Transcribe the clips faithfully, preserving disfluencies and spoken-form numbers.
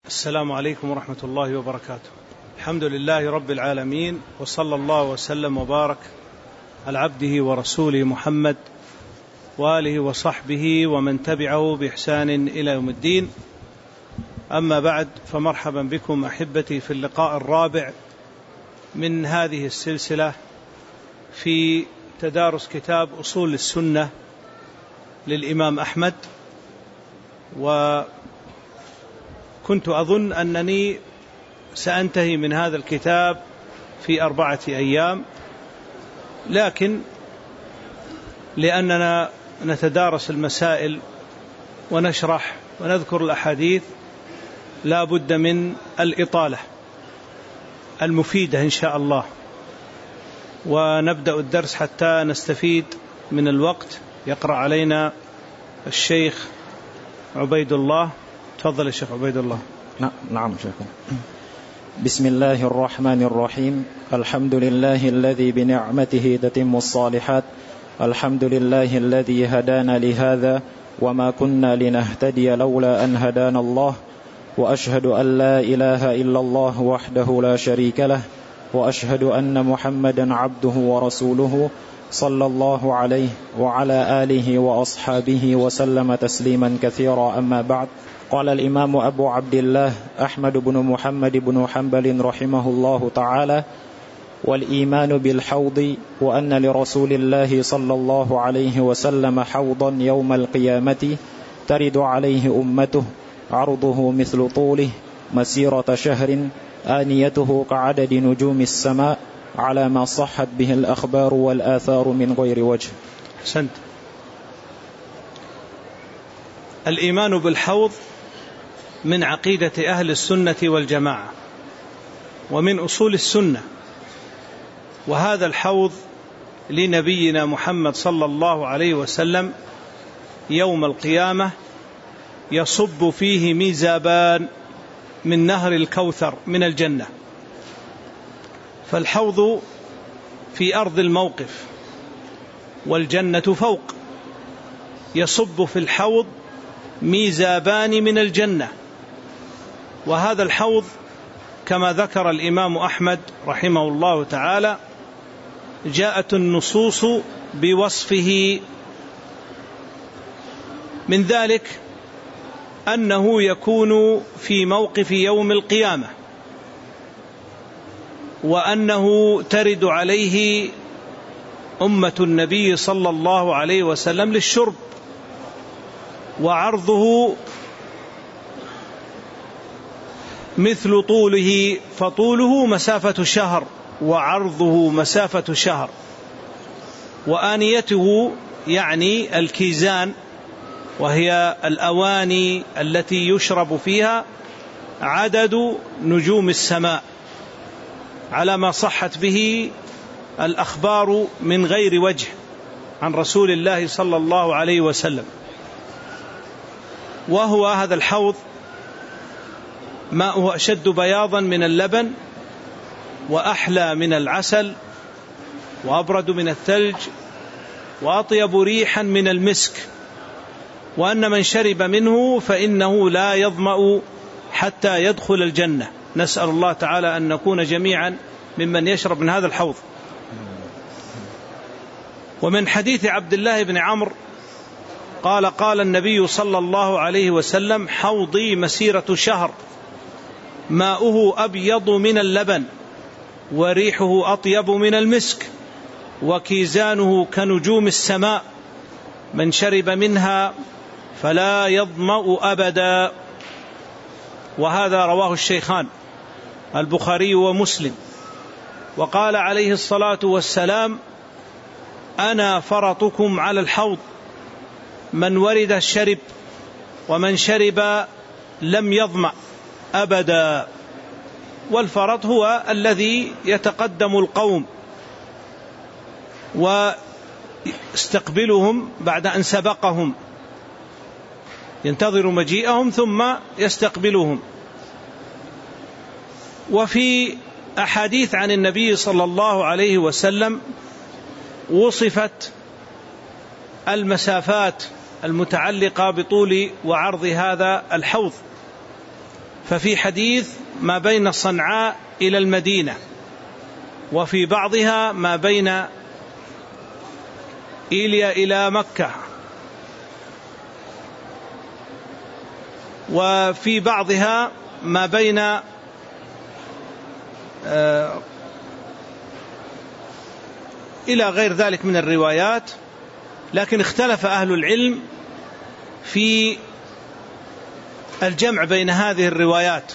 السلام عليكم ورحمة الله وبركاته. الحمد لله رب العالمين، وصلى الله وسلم وبارك على عبده ورسوله محمد وآله وصحبه ومن تبعه بإحسان إلى يوم الدين. أما بعد، فمرحبا بكم أحبتي في اللقاء الرابع من هذه السلسلة في تدارس كتاب أصول السنة للإمام أحمد. وكنت أظن أنني سأنتهي من هذا الكتاب في أربعة أيام، لكن لأننا نتدارس المسائل ونشرح ونذكر الأحاديث لا بد من الإطالة المفيدة إن شاء الله، ونبدأ الدرس حتى نستفيد من الوقت. يقرأ علينا الشيخ عبيد الله. تفضل يا شيخ عبيد الله. نعم شيخ. بسم الله الرحمن الرحيم. الحمد لله الذي بنعمته تتم الصالحات. الحمد لله الذي هدانا لهذا وما كنا لنهتدي لولا أن هدانا الله. وأشهد أن لا إله إلا الله وحده لا شريك له، وأشهد أن محمدا عبده ورسوله صلى الله عليه وعلى آله وأصحابه وسلم تسليما كثيرا. أما بعد، قال الإمام أبو عبد الله أحمد بن محمد بن حنبل رحمه الله تعالى: والإيمان بالحوض وأن لرسول الله صلى الله عليه وسلم حوضا يوم القيامة ترد عليه أمته، عرضه مثل طوله مسيرة شهر، آنيته كعدد نجوم السماء، على ما صحت به الأخبار والآثار من غير وجه. حسنت. الإيمان بالحوض من عقيدة أهل السنة والجماعة ومن أصول السنة، وهذا الحوض لنبينا محمد صلى الله عليه وسلم يوم القيامة يصب فيه ميزابان من نهر الكوثر من الجنة. فالحوض في أرض الموقف والجنة فوق، يصب في الحوض ميزابان من الجنة. وهذا الحوض كما ذكر الإمام أحمد رحمه الله تعالى جاءت النصوص بوصفه، من ذلك أنه يكون في موقف يوم القيامة، وأنه ترد عليه أمة النبي صلى الله عليه وسلم للشرب، وعرضه مثل طوله، فطوله مسافة شهر وعرضه مسافة شهر، وآنيته يعني الكيزان وهي الأواني التي يشرب فيها عدد نجوم السماء، على ما صحت به الأخبار من غير وجه عن رسول الله صلى الله عليه وسلم. وهو هذا الحوض ماءه أشد بياضا من اللبن، وأحلى من العسل، وأبرد من الثلج، وأطيب ريحا من المسك، وأن من شرب منه فإنه لا يظمأ حتى يدخل الجنة. نسأل الله تعالى أن نكون جميعا ممن يشرب من هذا الحوض. ومن حديث عبد الله بن عمرو قال: قال النبي صلى الله عليه وسلم: حوضي مسيرة شهر، ماؤه أبيض من اللبن، وريحه أطيب من المسك، وكيزانه كنجوم السماء، من شرب منها فلا يظمأ أبدا. وهذا رواه الشيخان البخاري ومسلم. وقال عليه الصلاة والسلام: أنا فرطكم على الحوض، من ورد الشرب، ومن شرب لم يظمأ أبدا. والفرط هو الذي يتقدم القوم ويستقبلهم بعد أن سبقهم، ينتظر مجيئهم ثم يستقبلهم. وفي أحاديث عن النبي صلى الله عليه وسلم وصفت المسافات المتعلقة بطول وعرض هذا الحوض، ففي حديث ما بين صنعاء إلى المدينة، وفي بعضها ما بين إيليا إلى مكة، وفي بعضها ما بين آه إلى غير ذلك من الروايات. لكن اختلف أهل العلم في الجمع بين هذه الروايات،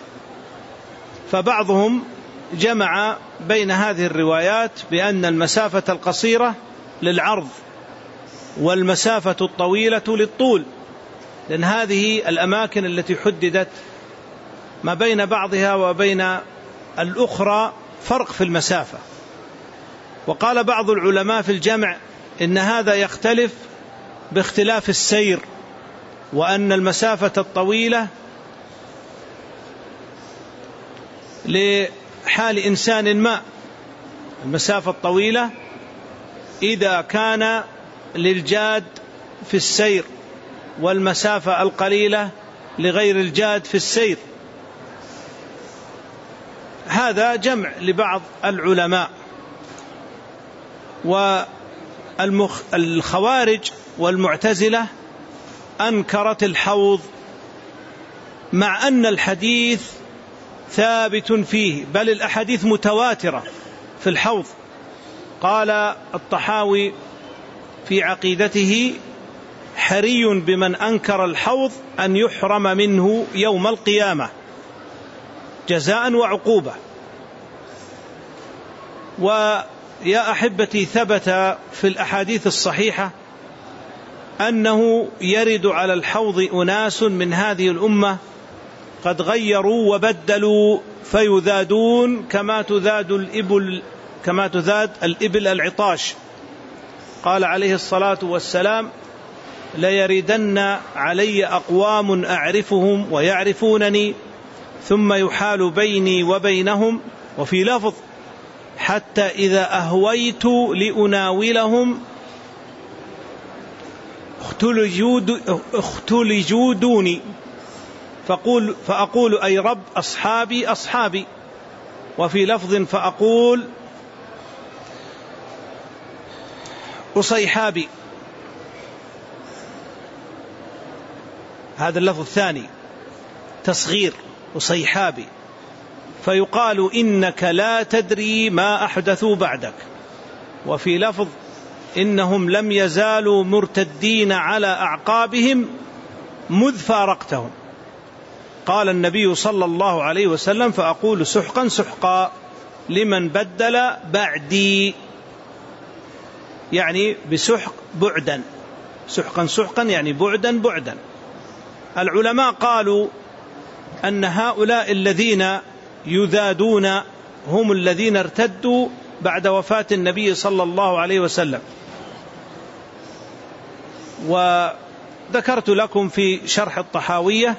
فبعضهم جمع بين هذه الروايات بأن المسافة القصيرة للعرض والمسافة الطويلة للطول، لأن هذه الأماكن التي حددت ما بين بعضها وبين الأخرى فرق في المسافة. وقال بعض العلماء في الجمع إن هذا يختلف باختلاف السير، وأن المسافة الطويلة لحال إنسان ما، المسافة الطويلة إذا كان للجاد في السير، والمسافة القليلة لغير الجاد في السير. هذا جمع لبعض العلماء. والخوارج والمعتزلة أنكرت الحوض، مع أن الحديث ثابت فيه، بل الأحاديث متواترة في الحوض. قال الطحاوي في عقيدته: حري بمن أنكر الحوض أن يحرم منه يوم القيامة جزاء وعقوبة. ويا أحبتي، ثبت في الأحاديث الصحيحة أنه يرد على الحوض أناس من هذه الأمة قد غيروا وبدلوا فيذادون كما تذاد الإبل كما تذاد الإبل العطاش. قال عليه الصلاة والسلام: ليردن علي أقوام أعرفهم ويعرفونني ثم يحال بيني وبينهم، وفي لفظ: حتى إذا أهويت لأناولهم اختلجوا دوني، فأقول, فأقول أي رب أصحابي أصحابي، وفي لفظ: فأقول أصيحابي. هذا اللفظ الثاني تصغير، أصيحابي. فيقال: إنك لا تدري ما أحدثوا بعدك. وفي لفظ: إنهم لم يزالوا مرتدين على أعقابهم مذ فارقتهم. قال النبي صلى الله عليه وسلم: فأقول سحقا سحقا لمن بدل بعدي، يعني بسحق بعدا، سحقا سحقا يعني بعدا بعدا. العلماء قالوا أن هؤلاء الذين يذادون هم الذين ارتدوا بعد وفاة النبي صلى الله عليه وسلم. وذكرت لكم في شرح الطحاوية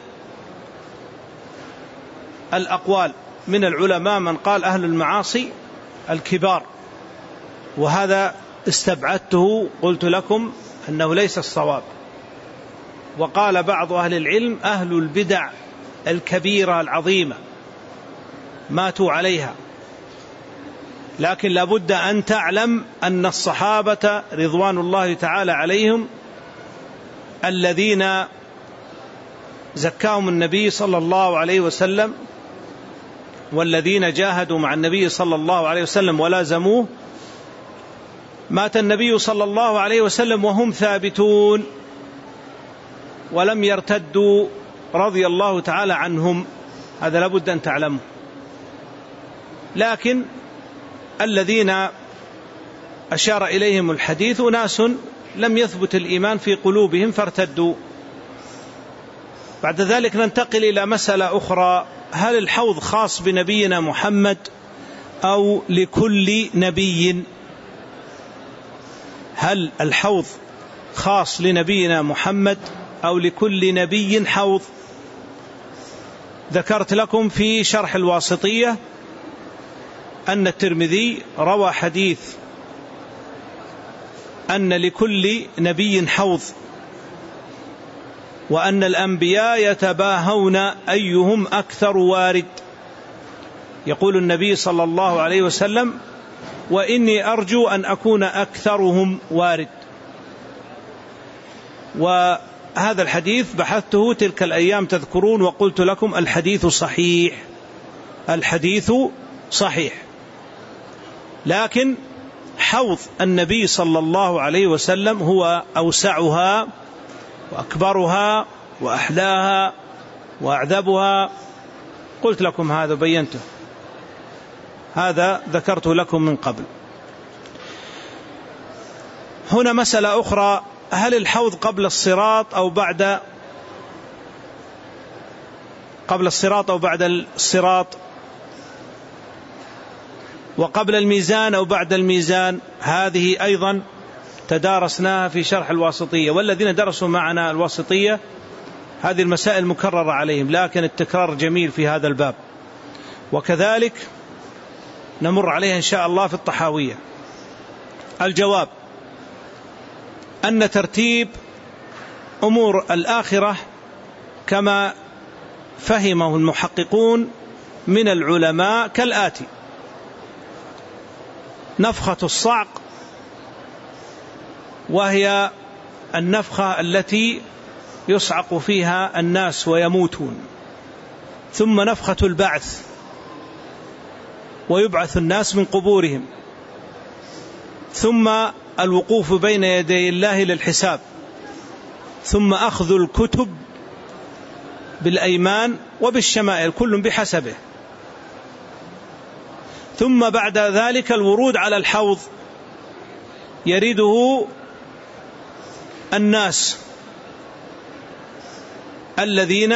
الأقوال من العلماء، من قال أهل المعاصي الكبار، وهذا استبعدته، قلت لكم أنه ليس الصواب. وقال بعض أهل العلم أهل البدع الكبيرة العظيمة ماتوا عليها. لكن لابد أن تعلم أن الصحابة رضوان الله تعالى عليهم الذين زكاهم النبي صلى الله عليه وسلم، والذين جاهدوا مع النبي صلى الله عليه وسلم ولازموه، مات النبي صلى الله عليه وسلم وهم ثابتون ولم يرتدوا رضي الله تعالى عنهم. هذا لابد أن تعلمه. لكن الذين أشار إليهم الحديث ناس لم يثبت الإيمان في قلوبهم فارتدوا. بعد ذلك ننتقل إلى مسألة أخرى: هل الحوض خاص بنبينا محمد أو لكل نبي؟ هل الحوض خاص لنبينا محمد أو لكل نبي حوض؟ ذكرت لكم في شرح الواسطية أن الترمذي روى حديث أن لكل نبي حوض، وأن الأنبياء يتباهون أيهم أكثر وارد. يقول النبي صلى الله عليه وسلم: وإني أرجو أن أكون أكثرهم وارد. وهذا الحديث بحثته تلك الأيام تذكرون، وقلت لكم الحديث صحيح، الحديث صحيح، لكن حوض النبي صلى الله عليه وسلم هو أوسعها وأكبرها وأحلاها وأعذبها. قلت لكم هذا، بينته، هذا ذكرته لكم من قبل. هنا مسألة أخرى: هل الحوض قبل الصراط أو بعد قبل الصراط أو بعد الصراط، وقبل الميزان أو بعد الميزان؟ هذه أيضا تدارسناها في شرح الواسطية، والذين درسوا معنا الواسطية هذه المسائل مكررة عليهم، لكن التكرار جميل في هذا الباب، وكذلك نمر عليها إن شاء الله في الطحاوية. الجواب أن ترتيب أمور الآخرة كما فهمه المحققون من العلماء كالآتي: نفخة الصعق، وهي النفخة التي يصعق فيها الناس ويموتون، ثم نفخة البعث ويبعث الناس من قبورهم، ثم الوقوف بين يدي الله للحساب، ثم أخذ الكتب بالأيمان وبالشمائل كل بحسبه، ثم بعد ذلك الورود على الحوض يريده الناس الذين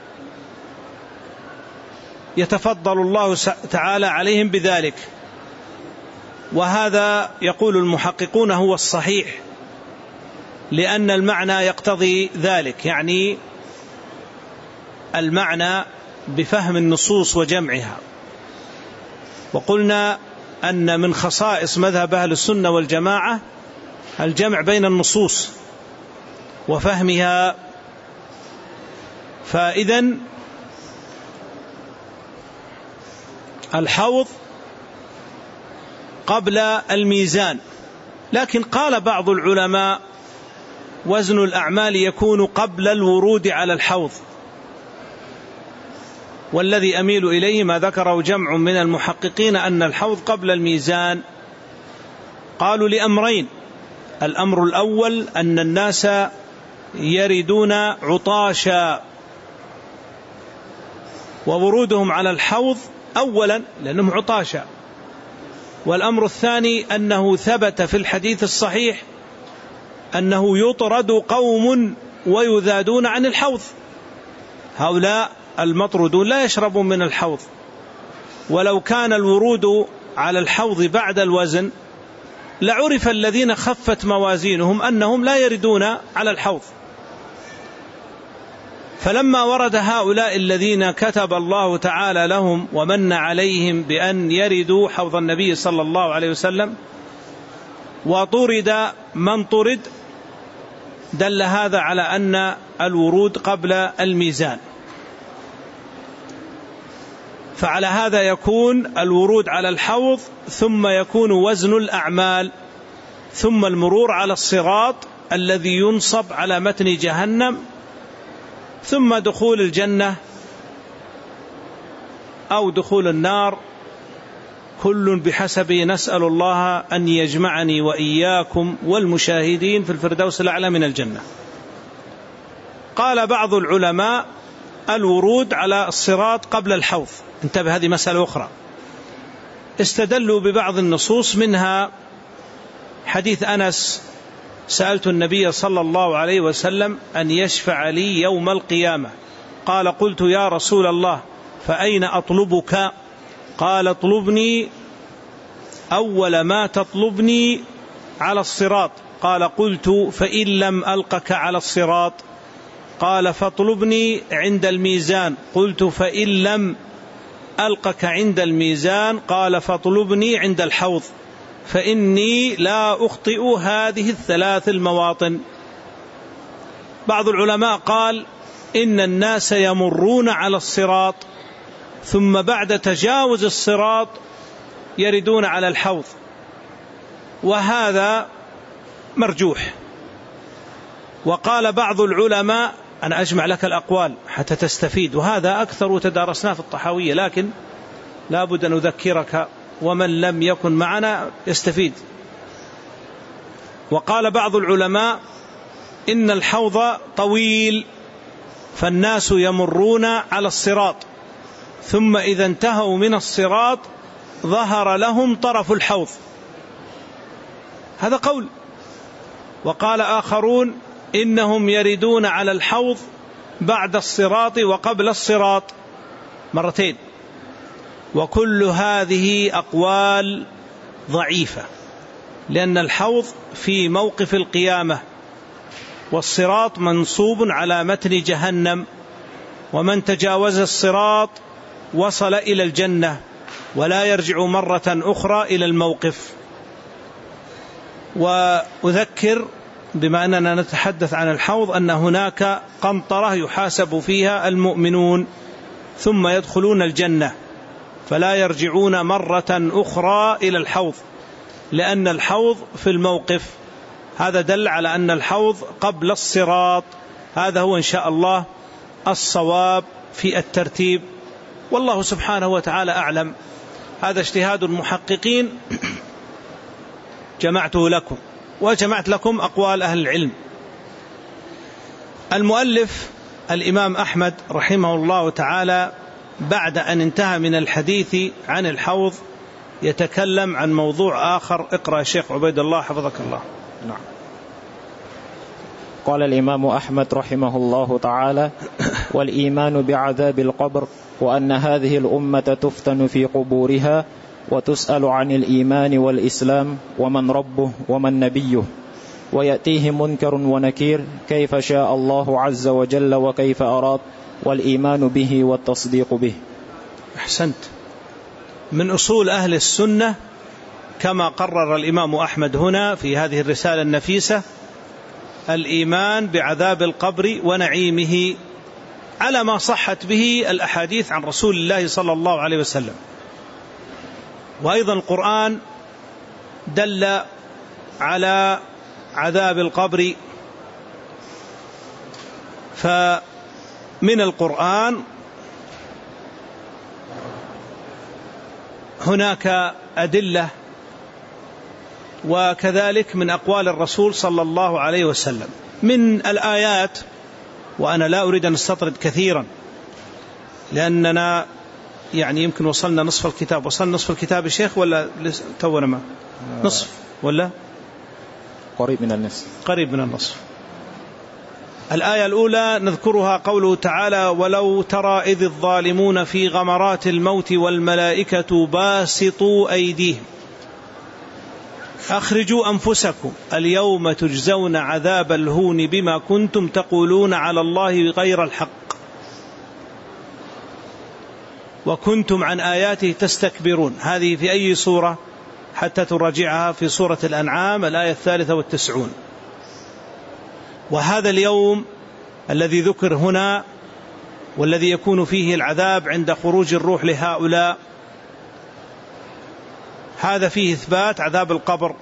يتفضل الله تعالى عليهم بذلك. وهذا يقول المحققون هو الصحيح، لأن المعنى يقتضي ذلك، يعني المعنى بفهم النصوص وجمعها. وقلنا أن من خصائص مذهب أهل السنة والجماعة الجمع بين النصوص وفهمها. فإذن الحوض قبل الميزان، لكن قال بعض العلماء وزن الأعمال يكون قبل الورود على الحوض، والذي أميل إليه ما ذكره جمع من المحققين أن الحوض قبل الميزان. قالوا لأمرين: الأمر الأول أن الناس يردون عطاشا، وورودهم على الحوض أولا لأنهم عطاشا. والأمر الثاني أنه ثبت في الحديث الصحيح أنه يطرد قوم ويذادون عن الحوض، هؤلاء المطردون لا يشربون من الحوض. ولو كان الورود على الحوض بعد الوزن لعرف الذين خفت موازينهم أنهم لا يردون على الحوض. فلما ورد هؤلاء الذين كتب الله تعالى لهم ومن عليهم بأن يردوا حوض النبي صلى الله عليه وسلم، وطرد من طرد، دل هذا على أن الورود قبل الميزان. فعلى هذا يكون الورود على الحوض، ثم يكون وزن الأعمال، ثم المرور على الصراط الذي ينصب على متن جهنم، ثم دخول الجنة أو دخول النار، كل بحسب. نسأل الله أن يجمعني وإياكم والمشاهدين في الفردوس الأعلى من الجنة. قال بعض العلماء الورود على الصراط قبل الحوض. انتبه، هذه مسألة أخرى. استدلوا ببعض النصوص، منها حديث أنس: سألت النبي صلى الله عليه وسلم أن يشفع لي يوم القيامة، قال: قلت يا رسول الله فأين أطلبك؟ قال: اطلبني أول ما تطلبني على الصراط. قال: قلت فإن لم ألقك على الصراط؟ قال: فاطلبني عند الميزان. قلت فإن لم ألقك عند الميزان؟ قال: فاطلبني عند الحوض، فإني لا أخطئ هذه الثلاث المواطن. بعض العلماء قال إن الناس يمرون على الصراط ثم بعد تجاوز الصراط يردون على الحوض، وهذا مرجوح. وقال بعض العلماء، أنا أجمع لك الأقوال حتى تستفيد، وهذا أكثر تدارسناه في الطحاوية، لكن لا بد أن أذكرك ومن لم يكن معنا يستفيد. وقال بعض العلماء إن الحوض طويل، فالناس يمرون على الصراط، ثم إذا انتهوا من الصراط ظهر لهم طرف الحوض، هذا قول. وقال آخرون إنهم يردون على الحوض بعد الصراط وقبل الصراط مرتين. وكل هذه أقوال ضعيفة، لأن الحوض في موقف القيامة، والصراط منصوب على متن جهنم، ومن تجاوز الصراط وصل إلى الجنة ولا يرجع مرة أخرى إلى الموقف. وأذكر بما أننا نتحدث عن الحوض أن هناك قنطرة يحاسب فيها المؤمنون ثم يدخلون الجنة، فلا يرجعون مرة أخرى إلى الحوض، لأن الحوض في الموقف. هذا دل على أن الحوض قبل الصراط. هذا هو إن شاء الله الصواب في الترتيب، والله سبحانه وتعالى أعلم. هذا اجتهاد المحققين جمعته لكم، وجمعت لكم أقوال أهل العلم. المؤلف الإمام أحمد رحمه الله تعالى بعد أن انتهى من الحديث عن الحوض يتكلم عن موضوع آخر. اقرأ شيخ عبيد الله حفظك الله. نعم. قال الإمام أحمد رحمه الله تعالى: والإيمان بعذاب القبر، وأن هذه الأمة تفتن في قبورها وتسأل عن الإيمان والإسلام ومن ربه ومن نبيه، ويأتيه منكر ونكير كيف شاء الله عز وجل وكيف أراد، والإيمان به والتصديق به. أحسنت. من أصول أهل السنة كما قرر الإمام أحمد هنا في هذه الرسالة النفيسة الإيمان بعذاب القبر ونعيمه على ما صحت به الأحاديث عن رسول الله صلى الله عليه وسلم. وأيضا القرآن دل على عذاب القبر، فمن القرآن هناك أدلة، وكذلك من أقوال الرسول صلى الله عليه وسلم. من الآيات، وأنا لا أريد أن أستطرد كثيرا لأننا يعني يمكن وصلنا نصف الكتاب. وصلنا نصف الكتاب الشيخ ولا تونا ما نصف ولا قريب من النصف؟ قريب من النصف. الآية الأولى نذكرها قوله تعالى: ولو ترى إذ الظالمون في غمرات الموت والملائكة باسطوا أيديهم أخرجوا أنفسكم اليوم تجزون عذاب الهون بما كنتم تقولون على الله غير الحق وكنتم عن آياته تستكبرون. هذه في أي سورة حتى تراجعها؟ في سورة الأنعام الآية الثالثة والتسعون. وهذا اليوم الذي ذكر هنا والذي يكون فيه العذاب عند خروج الروح لهؤلاء، هذا فيه إثبات عذاب القبر،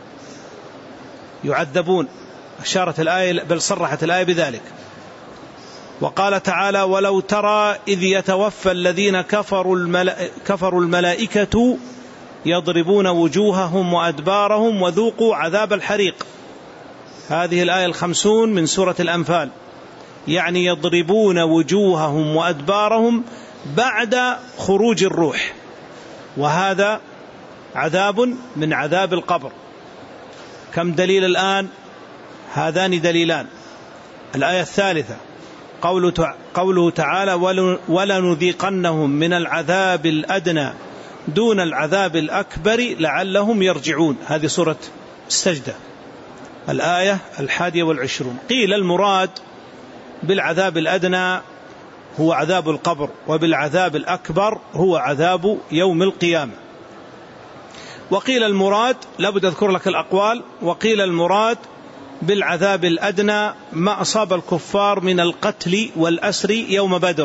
يعذبون. أشارت الآية بل صرحت الآية بذلك. وقال تعالى: ولو ترى إذ يتوفى الذين كفروا, الملا... كفروا الملائكة يضربون وجوههم وأدبارهم وذوقوا عذاب الحريق. هذه الآية الخمسون من سورة الأنفال، يعني يضربون وجوههم وأدبارهم بعد خروج الروح، وهذا عذاب من عذاب القبر. كم دليل الآن؟ هذان دليلان. الآية الثالثة قوله تعالى: ولنذيقنهم من العذاب الأدنى دون العذاب الأكبر لعلهم يرجعون. هذه سورة السجدة الآية الحادية والعشرون. قيل المراد بالعذاب الأدنى هو عذاب القبر، وبالعذاب الأكبر هو عذاب يوم القيامة. وقيل المراد، لابد أذكر لك الأقوال، وقيل المراد بالعذاب الأدنى ما أصاب الكفار من القتل والأسر يوم بدر.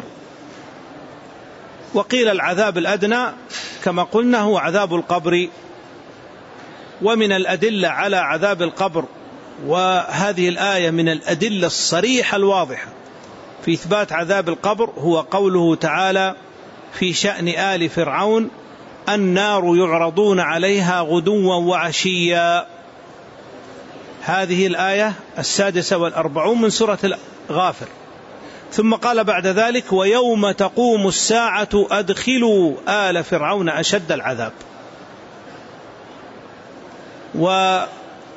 وقيل العذاب الأدنى كما قلنا هو عذاب القبر. ومن الأدلة على عذاب القبر، وهذه الآية من الأدلة الصريحة الواضحة في إثبات عذاب القبر، هو قوله تعالى في شأن آل فرعون: النار يعرضون عليها غدوا وعشيا. هذه الآية السادسة والأربعون من سورة الغافر. ثم قال بعد ذلك: ويوم تقوم الساعة أدخلوا آل فرعون أشد العذاب. وفي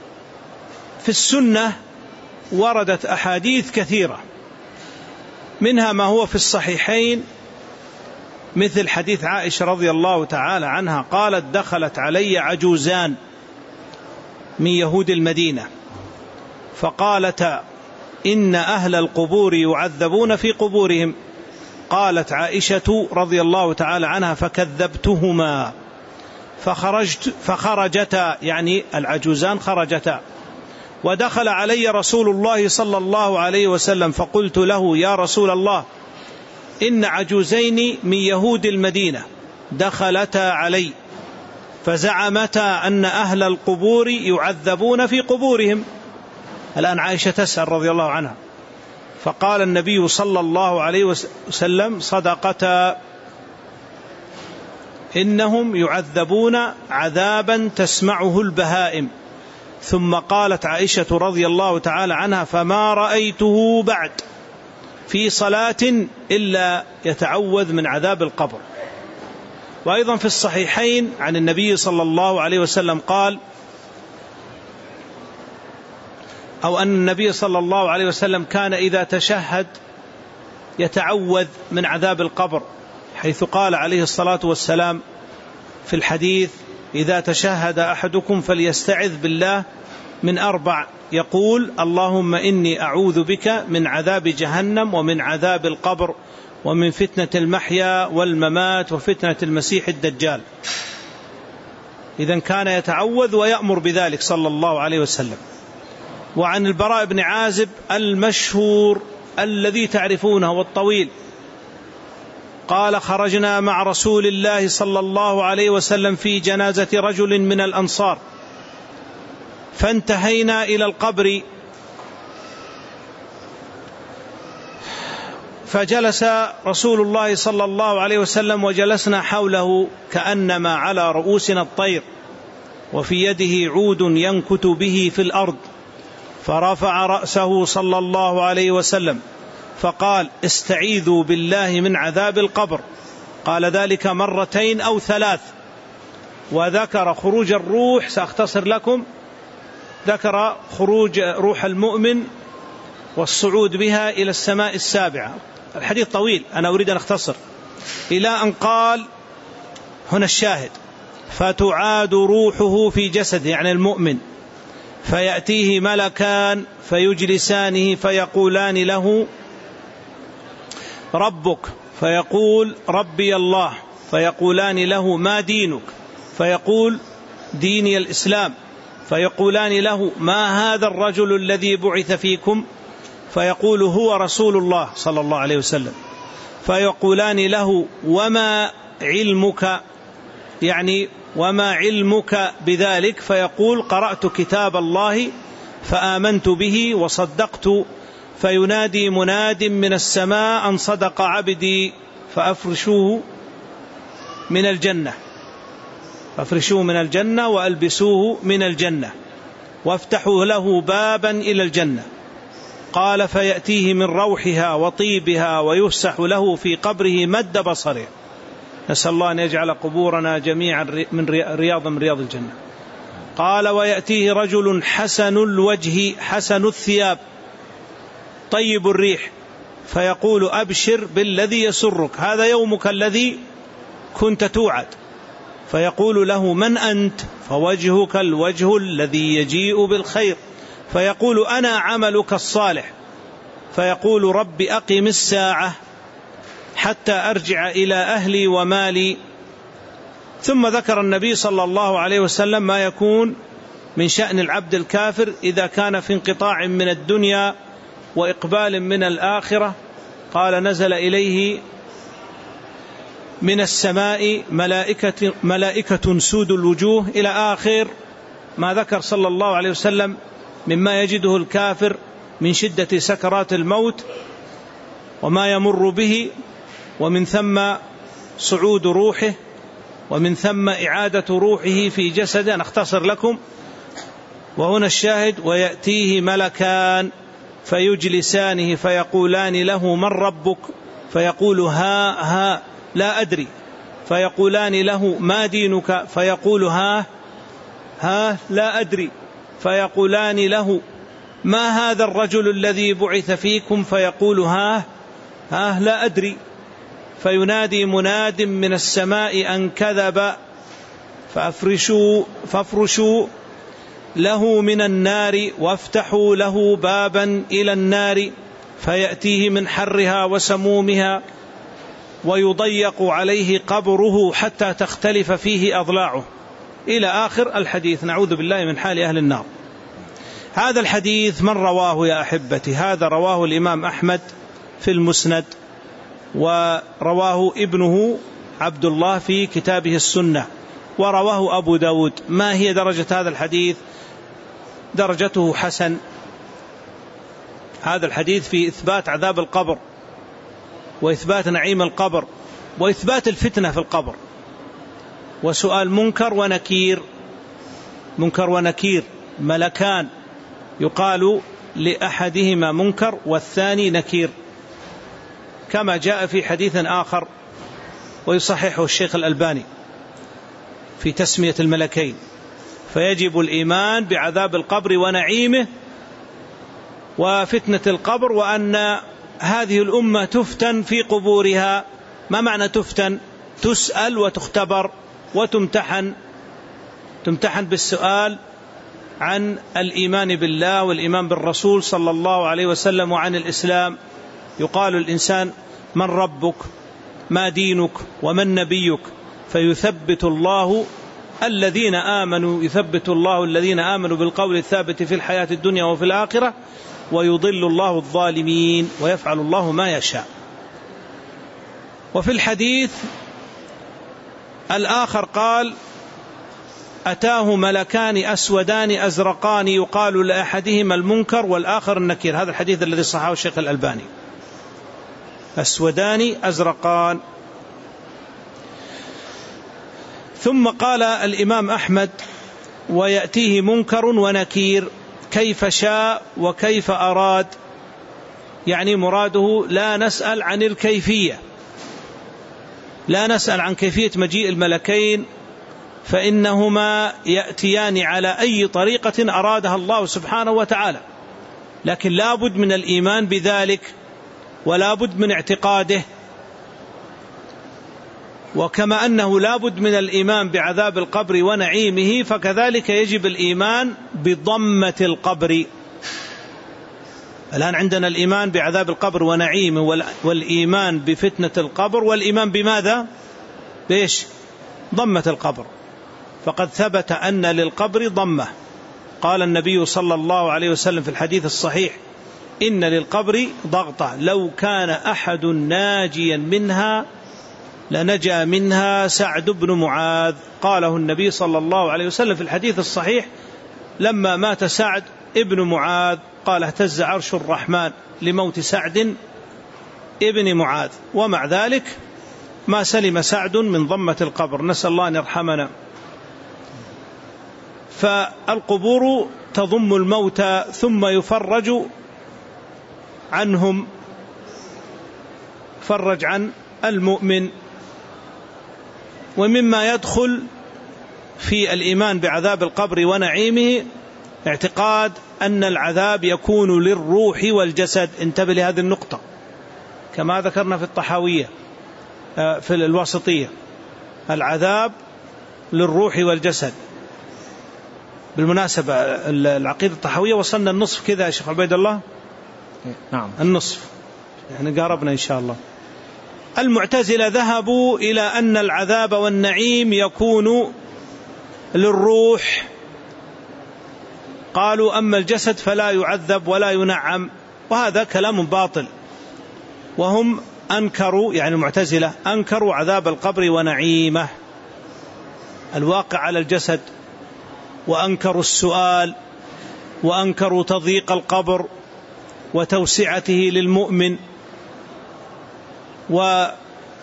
السنة وردت أحاديث كثيرة، منها ما هو في الصحيحين مثل حديث عائشة رضي الله تعالى عنها قالت: دخلت علي عجوزان من يهود المدينة فقالتا: إن أهل القبور يعذبون في قبورهم. قالت عائشة رضي الله تعالى عنها: فكذبتهما فخرجت فخرجتا، يعني العجوزان خرجتا، ودخل علي رسول الله صلى الله عليه وسلم فقلت له: يا رسول الله، إن عجوزين من يهود المدينة دخلتا علي فزعمتا أن أهل القبور يعذبون في قبورهم. الآن عائشة تسأل رضي الله عنها، فقال النبي صلى الله عليه وسلم: صدقتا، إنهم يعذبون عذابا تسمعه البهائم. ثم قالت عائشة رضي الله تعالى عنها: فما رأيته بعد في صلاة إلا يتعوذ من عذاب القبر. وأيضا في الصحيحين عن النبي صلى الله عليه وسلم قال، أو أن النبي صلى الله عليه وسلم كان إذا تشهد يتعوذ من عذاب القبر، حيث قال عليه الصلاة والسلام في الحديث: إذا تشهد أحدكم فليستعذ بالله من أربع، يقول: اللهم إني أعوذ بك من عذاب جهنم ومن عذاب القبر ومن فتنة المحيا والممات وفتنة المسيح الدجال. إذن كان يتعوذ ويأمر بذلك صلى الله عليه وسلم. وعن البراء بن عازب المشهور الذي تعرفونه والطويل قال: خرجنا مع رسول الله صلى الله عليه وسلم في جنازة رجل من الأنصار، فانتهينا إلى القبر فجلس رسول الله صلى الله عليه وسلم وجلسنا حوله كأنما على رؤوسنا الطير، وفي يده عود ينكت به في الأرض، فرفع رأسه صلى الله عليه وسلم فقال: استعيذوا بالله من عذاب القبر. قال ذلك مرتين أو ثلاث، وذكر خروج الروح. سأختصر لكم. ذكر خروج روح المؤمن والصعود بها إلى السماء السابعة. الحديث طويل، أنا أريد أن أختصر، إلى أن قال هنا الشاهد: فتعاد روحه في جسده، يعني المؤمن، فيأتيه ملكان فيجلسانه فيقولان له: ربك؟ فيقول: ربي الله. فيقولان له: ما دينك؟ فيقول: ديني الإسلام. فيقولان له: ما هذا الرجل الذي بعث فيكم؟ فيقول: هو رسول الله صلى الله عليه وسلم. فيقولان له: وما علمك؟ يعني وما علمك بذلك؟ فيقول: قرأت كتاب الله فآمنت به وصدقت. فينادي مناد من السماء أن صدق عبدي فأفرشوه من الجنة فأفرشوه من الجنة وألبسوه من الجنة وافتحوا له بابا إلى الجنة. قال: فيأتيه من روحها وطيبها ويفسح له في قبره مد بصره. نسأل الله أن يجعل قبورنا جميعا من رياض من رياض الجنة. قال: ويأتيه رجل حسن الوجه حسن الثياب طيب الريح، فيقول: أبشر بالذي يسرك، هذا يومك الذي كنت توعد. فيقول له: من أنت؟ فوجهك الوجه الذي يجيء بالخير. فيقول: أنا عملك الصالح. فيقول: رب أقم الساعة حتى أرجع إلى أهلي ومالي. ثم ذكر النبي صلى الله عليه وسلم ما يكون من شأن العبد الكافر إذا كان في انقطاع من الدنيا وإقبال من الآخرة. قال نزل إليه من السماء ملائكة, ملائكة سود الوجوه إلى آخر ما ذكر صلى الله عليه وسلم مما يجده الكافر من شدة سكرات الموت وما يمر به، ومن ثم صعود روحه، ومن ثم إعادة روحه في جسده. نختصر لكم وهنا الشاهد: ويأتيه ملكان فيجلسانه فيقولان له من ربك؟ فيقول ها ها لا أدري. فيقولان له ما دينك؟ فيقول ها ها لا أدري. فيقولان له ما هذا الرجل الذي بعث فيكم؟ فيقول ها ها لا أدري. فينادي مناد من السماء أن كذب فأفرشوا, فافرشوا له من النار وافتحوا له بابا إلى النار فيأتيه من حرها وسمومها ويضيق عليه قبره حتى تختلف فيه أضلاعه، إلى آخر الحديث. نعوذ بالله من حال أهل النار. هذا الحديث من رواه يا أحبتي؟ هذا رواه الإمام أحمد في المسند، ورواه ابنه عبد الله في كتابه السنة، ورواه أبو داود. ما هي درجة هذا الحديث؟ درجته حسن. هذا الحديث في إثبات عذاب القبر وإثبات نعيم القبر وإثبات الفتنة في القبر وسؤال منكر ونكير. منكر ونكير ملكان يقال لأحدهما منكر والثاني نكير، كما جاء في حديث آخر ويصححه الشيخ الألباني في تسمية الملكين. فيجب الإيمان بعذاب القبر ونعيمه وفتنة القبر، وأن هذه الأمة تفتن في قبورها. ما معنى تفتن؟ تسأل وتختبر وتمتحن. تمتحن بالسؤال عن الإيمان بالله والإيمان بالرسول صلى الله عليه وسلم وعن الإسلام. يقال الإنسان من ربك؟ ما دينك؟ ومن نبيك؟ فيثبت الله الذين آمنوا يثبت الله الذين آمنوا بالقول الثابت في الحياة الدنيا وفي الآخرة، ويضل الله الظالمين ويفعل الله ما يشاء. وفي الحديث الآخر قال أتاه ملكان أسودان أزرقان يقال لأحدهما المنكر والآخر النكير. هذا الحديث الذي صححه الشيخ الألباني. أسودان أزرقان. ثم قال الإمام أحمد ويأتيه منكر ونكير كيف شاء وكيف أراد، يعني مراده لا نسأل عن الكيفية، لا نسأل عن كيفية مجيء الملكين، فإنهما يأتيان على أي طريقة أرادها الله سبحانه وتعالى، لكن لا بد من الإيمان بذلك ولا بد من اعتقاده. وكما أنه لا بد من الإيمان بعذاب القبر ونعيمه، فكذلك يجب الإيمان بضمة القبر. الآن عندنا الإيمان بعذاب القبر ونعيمه، والإيمان بفتنة القبر، والإيمان بماذا؟ بإيش؟ ضمة القبر. فقد ثبت أن للقبر ضمة. قال النبي صلى الله عليه وسلم في الحديث الصحيح إن للقبر ضغطة لو كان أحد ناجيا منها لنجا منها سعد بن معاذ. قاله النبي صلى الله عليه وسلم في الحديث الصحيح لما مات سعد ابن معاذ، قال اهتز عرش الرحمن لموت سعد ابن معاذ. ومع ذلك ما سلم سعد من ضمة القبر، نسأل الله أن يرحمنا. فالقبور تضم الموتى ثم يفرج عنهم، فرج عن المؤمن. ومما يدخل في الإيمان بعذاب القبر ونعيمه اعتقاد أن العذاب يكون للروح والجسد. انتبه لهذه النقطة كما ذكرنا في الطحاوية في الواسطية، العذاب للروح والجسد. بالمناسبة العقيدة الطحاوية وصلنا النصف كذا يا شيخ عبيد الله. نعم النصف يعني قاربنا إن شاء الله. المعتزلة ذهبوا إلى أن العذاب والنعيم يكون للروح قالوا أما الجسد فلا يعذب ولا ينعم، وهذا كلام باطل. وهم أنكروا، يعني المعتزلة أنكروا عذاب القبر ونعيمه، الواقع على الجسد، وأنكروا السؤال، وأنكروا تضييق القبر وتوسعته للمؤمن. ومع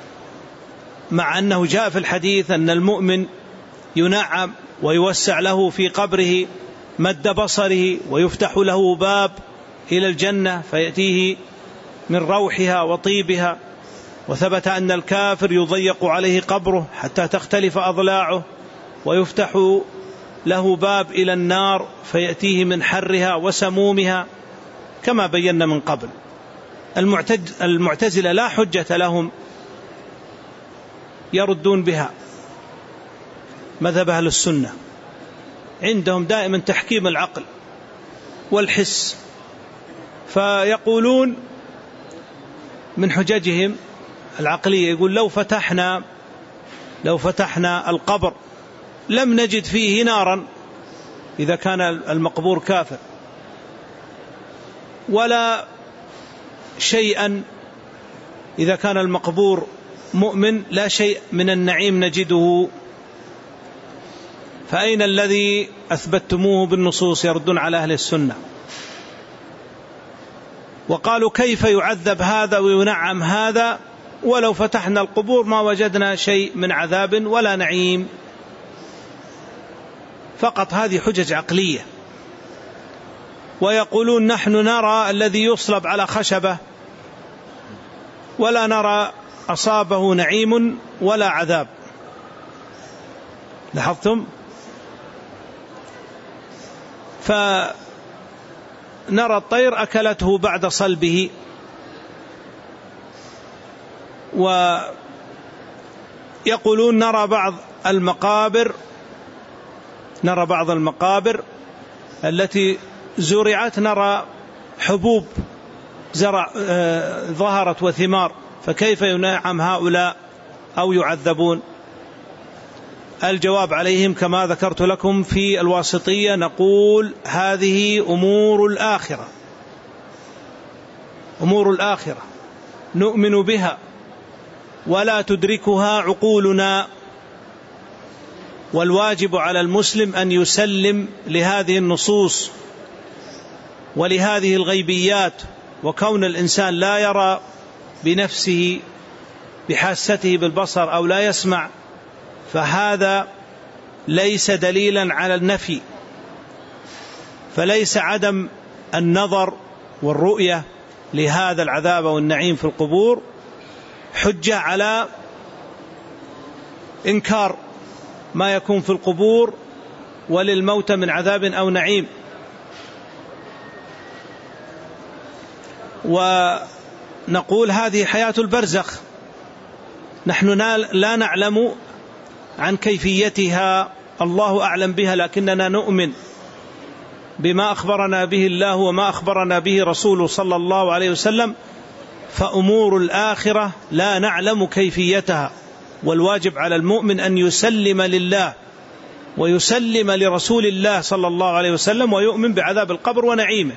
أنه جاء في الحديث أن المؤمن ينعم ويوسع له في قبره مد بصره، ويفتح له باب إلى الجنة فيأتيه من روحها وطيبها. وثبت أن الكافر يضيق عليه قبره حتى تختلف أضلاعه، ويفتح له باب إلى النار فيأتيه من حرها وسمومها، كما بينا من قبل. المعتزلة لا حجة لهم، يردون بها مذهب أهل السنة، عندهم دائما تحكيم العقل والحس، فيقولون من حججهم العقلية، يقول لو فتحنا لو فتحنا القبر لم نجد فيه نارا إذا كان المقبور كافر، ولا شيئا إذا كان المقبور مؤمن، لا شيء من النعيم نجده، فأين الذي أثبتموه بالنصوص؟ يردون على أهل السنة. وقالوا كيف يعذب هذا وينعم هذا، ولو فتحنا القبور ما وجدنا شيء من عذاب ولا نعيم. فقط هذه حجج عقلية. ويقولون نحن نرى الذي يصلب على خشبة ولا نرى أصابه نعيم ولا عذاب. لاحظتم؟ فنرى الطير أكلته بعد صلبه. ويقولون نرى بعض المقابر نرى بعض المقابر التي زرعت، نرى حبوب زرع ظهرت وثمار، فكيف ينعم هؤلاء أو يعذبون؟ الجواب عليهم كما ذكرت لكم في الواسطية، نقول هذه أمور الآخرة، أمور الآخرة نؤمن بها ولا تدركها عقولنا، والواجب على المسلم أن يسلم لهذه النصوص ولهذه الغيبيات. وكون الإنسان لا يرى بنفسه بحاسته بالبصر أو لا يسمع، فهذا ليس دليلا على النفي، فليس عدم النظر والرؤية لهذا العذاب والنعيم في القبور حجة على إنكار ما يكون في القبور وللموت من عذاب أو نعيم. ونقول هذه حياة البرزخ، نحن لا نعلم عن كيفيتها، الله أعلم بها، لكننا نؤمن بما أخبرنا به الله وما أخبرنا به رسوله صلى الله عليه وسلم. فأمور الآخرة لا نعلم كيفيتها، والواجب على المؤمن أن يسلم لله ويسلم لرسول الله صلى الله عليه وسلم، ويؤمن بعذاب القبر ونعيمه،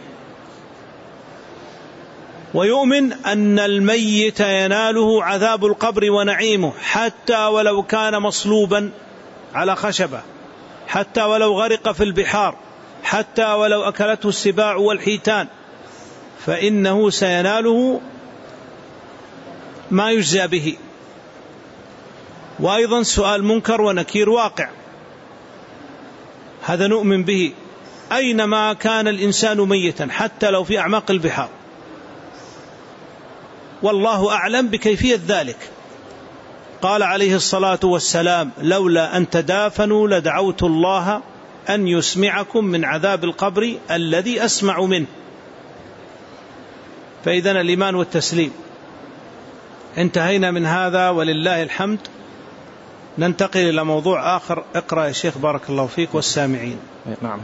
ويؤمن أن الميت يناله عذاب القبر ونعيمه حتى ولو كان مصلوبا على خشبة، حتى ولو غرق في البحار، حتى ولو أكلته السباع والحيتان، فإنه سيناله ما يجزى به. وأيضا سؤال منكر ونكير واقع، هذا نؤمن به أينما كان الإنسان ميتا، حتى لو في أعماق البحار، والله أعلم بكيفية ذلك. قال عليه الصلاة والسلام لولا أن تدافنوا لدعوت الله أن يسمعكم من عذاب القبر الذي أسمع منه. فإذن الإيمان والتسليم. انتهينا من هذا ولله الحمد. ننتقل إلى موضوع آخر. اقرأ يا شيخ بارك الله فيك والسامعين. نعم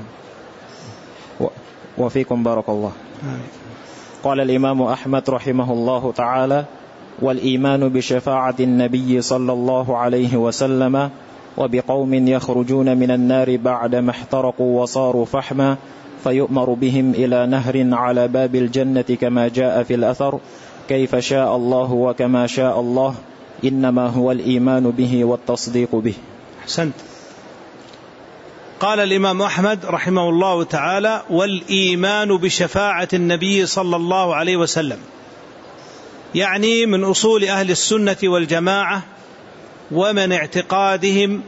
وفيكم بارك الله. آمين. قال الإمام أحمد رحمه الله تعالى: والإيمان بشفاعة النبي صلى الله عليه وسلم وبقوم يخرجون من النار بعدما احترقوا وصاروا فحما فيؤمر بهم إلى نهر على باب الجنة كما جاء في الأثر: كيف شاء الله وكما شاء الله، إنما هو الإيمان به والتصديق به. أحسنت. قال الإمام أحمد رحمه الله تعالى: والإيمان بشفاعة النبي صلى الله عليه وسلم، يعني من أصول أهل السنة والجماعة ومن اعتقادهم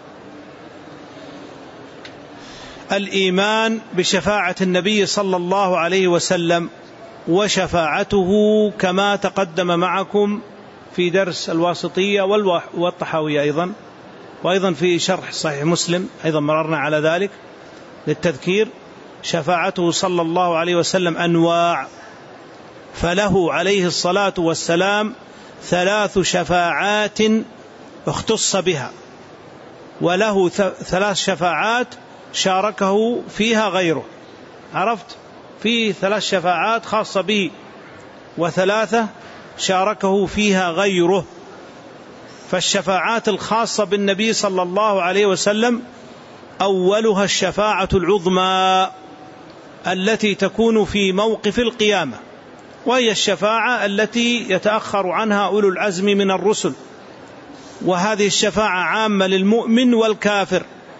الإيمان بشفاعة النبي صلى الله عليه وسلم، وشفاعته كما تقدم معكم في درس الواسطية والطحاوية أيضا، وأيضا في شرح صحيح مسلم أيضا مررنا على ذلك للتذكير. شفاعته صلى الله عليه وسلم أنواع، فله عليه الصلاة والسلام ثلاث شفاعات اختص بها، وله ثلاث شفاعات شاركه فيها غيره. عرفت؟ في ثلاث شفاعات خاصة به وثلاثة شاركه فيها غيره. فالشفاعات الخاصة بالنبي صلى الله عليه وسلم أولها الشفاعة العظمى التي تكون في موقف القيامة، وهي الشفاعة التي يتأخر عنها أولو العزم من الرسل، وهذه الشفاعة عامة للمؤمن والكافر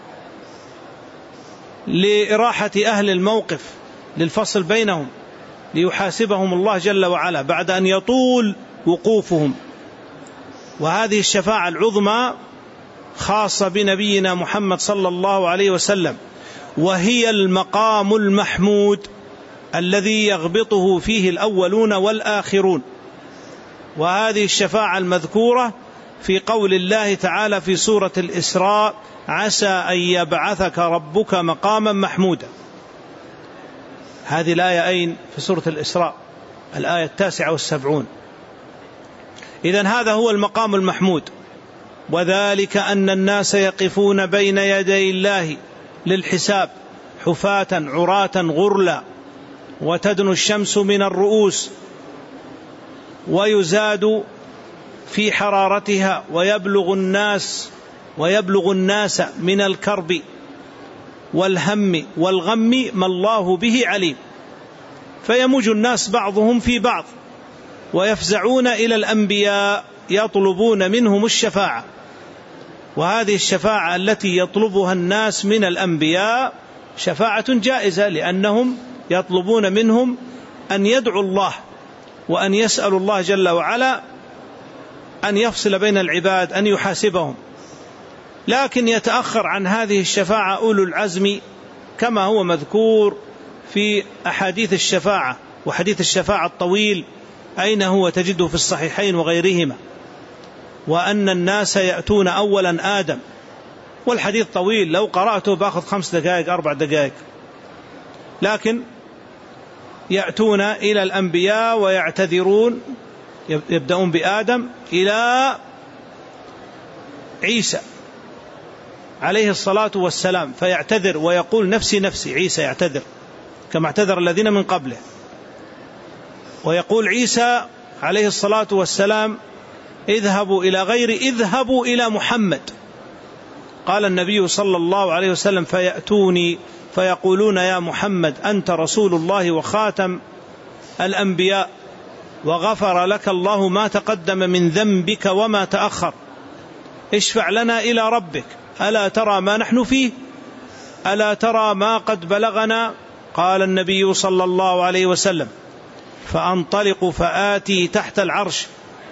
لإراحة أهل الموقف، للفصل بينهم، ليحاسبهم الله جل وعلا بعد أن يطول وقوفهم. وهذه الشفاعة العظمى خاصة بنبينا محمد صلى الله عليه وسلم، وهي المقام المحمود الذي يغبطه فيه الأولون والآخرون. وهذه الشفاعة المذكورة في قول الله تعالى في سورة الإسراء: عسى أن يبعثك ربك مقاما محمودا. هذه الآية أين؟ في سورة الإسراء، الآية التاسعة والسبعون. إذن هذا هو المقام المحمود، وذلك أن الناس يقفون بين يدي الله للحساب حفاة عراة غرلا، وتدنو الشمس من الرؤوس، ويزاد في حرارتها، ويبلغ الناس ويبلغ الناس من الكرب والهم والغم ما الله به عليم، فيموج الناس بعضهم في بعض، ويفزعون إلى الأنبياء يطلبون منهم الشفاعة. وهذه الشفاعة التي يطلبها الناس من الأنبياء شفاعة جائزة، لأنهم يطلبون منهم أن يدعوا الله وأن يسألوا الله جل وعلا أن يفصل بين العباد، أن يحاسبهم. لكن يتأخر عن هذه الشفاعة أولو العزم كما هو مذكور في أحاديث الشفاعة، وحديث الشفاعة الطويل أين هو؟ تجده في الصحيحين وغيرهما، وأن الناس يأتون أولا آدم، والحديث طويل لو قرأته باخذ خمس دقائق أربع دقائق، لكن يأتون إلى الأنبياء ويعتذرون، يبدأون بآدم إلى عيسى عليه الصلاة والسلام، فيعتذر ويقول نفسي نفسي. عيسى يعتذر كما اعتذر الذين من قبله، ويقول عيسى عليه الصلاة والسلام اذهبوا إلى غير اذهبوا إلى محمد. قال النبي صلى الله عليه وسلم فيأتوني فيقولون يا محمد أنت رسول الله وخاتم الأنبياء، وغفر لك الله ما تقدم من ذنبك وما تأخر، اشفع لنا إلى ربك، ألا ترى ما نحن فيه، ألا ترى ما قد بلغنا. قال النبي صلى الله عليه وسلم فأنطلق فآتي تحت العرش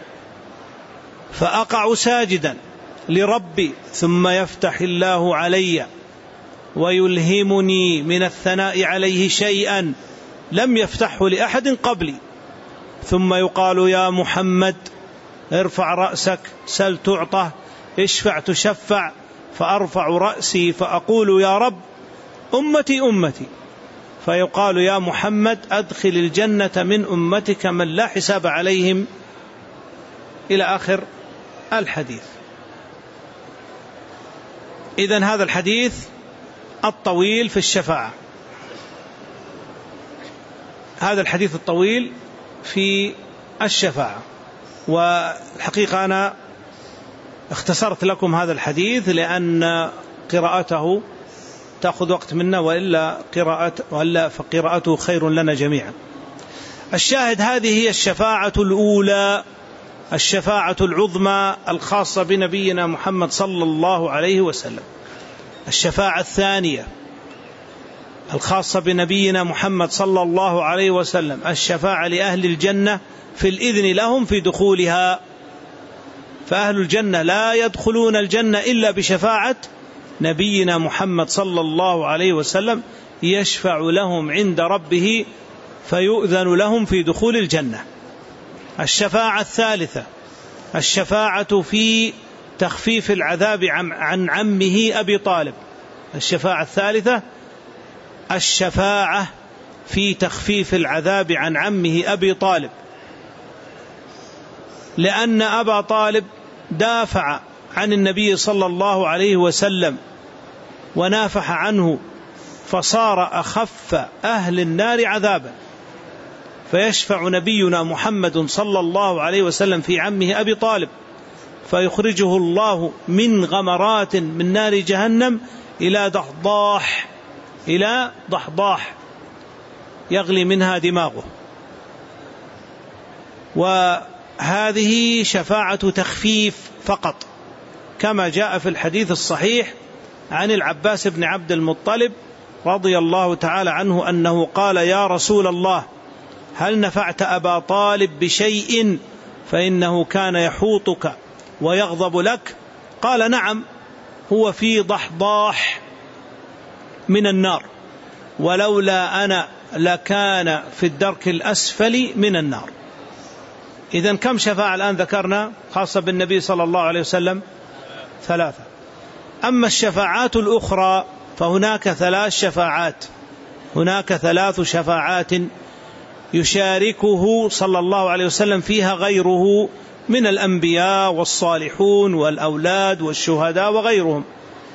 فأقع ساجدا لربي، ثم يفتح الله علي ويلهمني من الثناء عليه شيئا لم يفتحه لأحد قبلي، ثم يقال يا محمد ارفع رأسك سل تعطى اشفع تشفع، فأرفع رأسي فأقول يا رب أمتي أمتي، فيقال يا محمد أدخل الجنة من أمتك من لا حساب عليهم، إلى آخر الحديث. إذن هذا الحديث الطويل في الشفاعة، هذا الحديث الطويل في الشفاعة. والحقيقة أنا اختصرت لكم هذا الحديث لأن قراءته تأخذ وقت منا، وإلا قراءة وإلا فقراءته خير لنا جميعا. الشاهد هذه هي الشفاعة الأولى، الشفاعة العظمى الخاصة بنبينا محمد صلى الله عليه وسلم. الشفاعة الثانية الخاصة بنبينا محمد صلى الله عليه وسلم الشفاعة لأهل الجنة في الإذن لهم في دخولها. فأهل الجنة لا يدخلون الجنة إلا بشفاعة نبينا محمد صلى الله عليه وسلم، يشفع لهم عند ربه فيؤذن لهم في دخول الجنة. الشفاعة الثالثة الشفاعة في تخفيف العذاب عن عمه أبي طالب. الشفاعة الثالثة الشفاعة في تخفيف العذاب عن عمه أبي طالب، لأن أبا طالب دافع عن النبي صلى الله عليه وسلم ونافح عنه، فصار أخف أهل النار عذابا، فيشفع نبينا محمد صلى الله عليه وسلم في عمه أبي طالب، فيخرجه الله من غمرات من نار جهنم إلى ضحضاح إلى ضحضاح يغلي منها دماغه. وهذه شفاعة تخفيف فقط، كما جاء في الحديث الصحيح عن العباس بن عبد المطلب رضي الله تعالى عنه أنه قال: يا رسول الله، هل نفعت أبا طالب بشيء فإنه كان يحوطك ويغضب لك؟ قال: نعم، هو في ضحضاح من النار، ولولا أنا لكان في الدرك الأسفل من النار. إذن كم شفاعة الآن ذكرنا خاصة بالنبي صلى الله عليه وسلم؟ ثلاثة. أما الشفاعات الأخرى فهناك ثلاث شفاعات هناك ثلاث شفاعات يشاركه صلى الله عليه وسلم فيها غيره من الأنبياء والصالحون والأولاد والشهداء وغيرهم.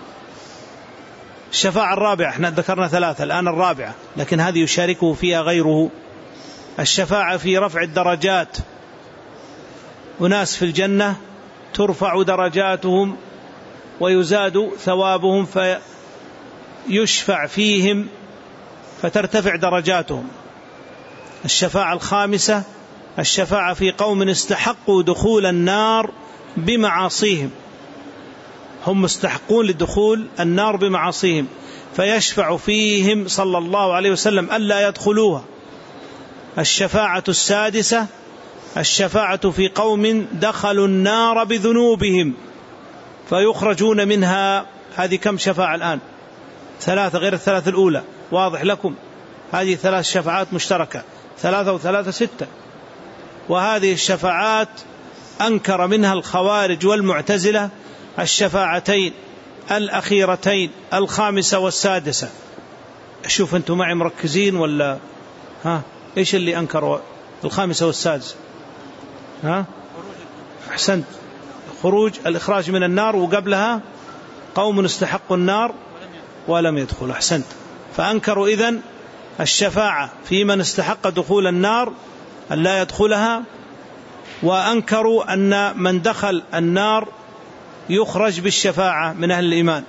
الشفاعة الرابعة، احنا ذكرنا ثلاثة، الآن الرابعة، لكن هذه يشاركه فيها غيره. الشفاعة في رفع الدرجات، أناس في الجنة ترفع درجاتهم ويزاد ثوابهم فيشفع فيهم فترتفع درجاتهم. الشفاعة الخامسة الشفاعة في قوم استحقوا دخول النار بمعاصيهم، هم مستحقون لدخول النار بمعاصيهم، فيشفع فيهم صلى الله عليه وسلم ألا يدخلوها. الشفاعة السادسة الشفاعة في قوم دخلوا النار بذنوبهم فيخرجون منها. هذه كم شفاعة الآن؟ ثلاثة غير الثلاث الأولى، واضح لكم؟ هذه ثلاث شفاعات مشتركة، ثلاثة وثلاثة ستة. وهذه الشفاعات أنكر منها الخوارج والمعتزلة الشفاعتين الأخيرتين، الخامسة والسادسة. شوف أنتم معي مركزين ولا ها؟ إيش اللي أنكروا الخامسة والسادسة؟ ها؟ أحسنت، خروج الإخراج من النار، وقبلها قوم استحقوا النار ولم يدخل. أحسنت. فأنكروا إذن الشفاعة في من استحق دخول النار أن لا يدخلها، وأنكروا أن من دخل النار يخرج بالشفاعة من أهل الإيمان.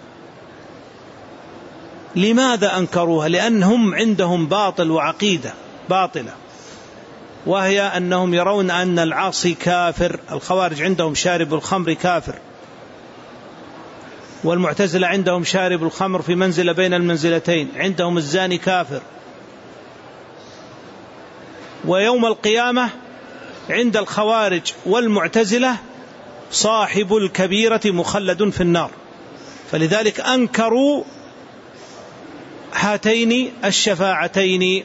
لماذا أنكروها؟ لأنهم عندهم باطل وعقيدة باطلة، وهي أنهم يرون أن العاصي كافر. الخوارج عندهم شارب الخمر كافر، والمعتزلة عندهم شارب الخمر في منزلة بين المنزلتين، عندهم الزاني كافر. ويوم القيامة عند الخوارج والمعتزلة صاحب الكبيرة مخلد في النار، فلذلك أنكروا هاتين الشفاعتين،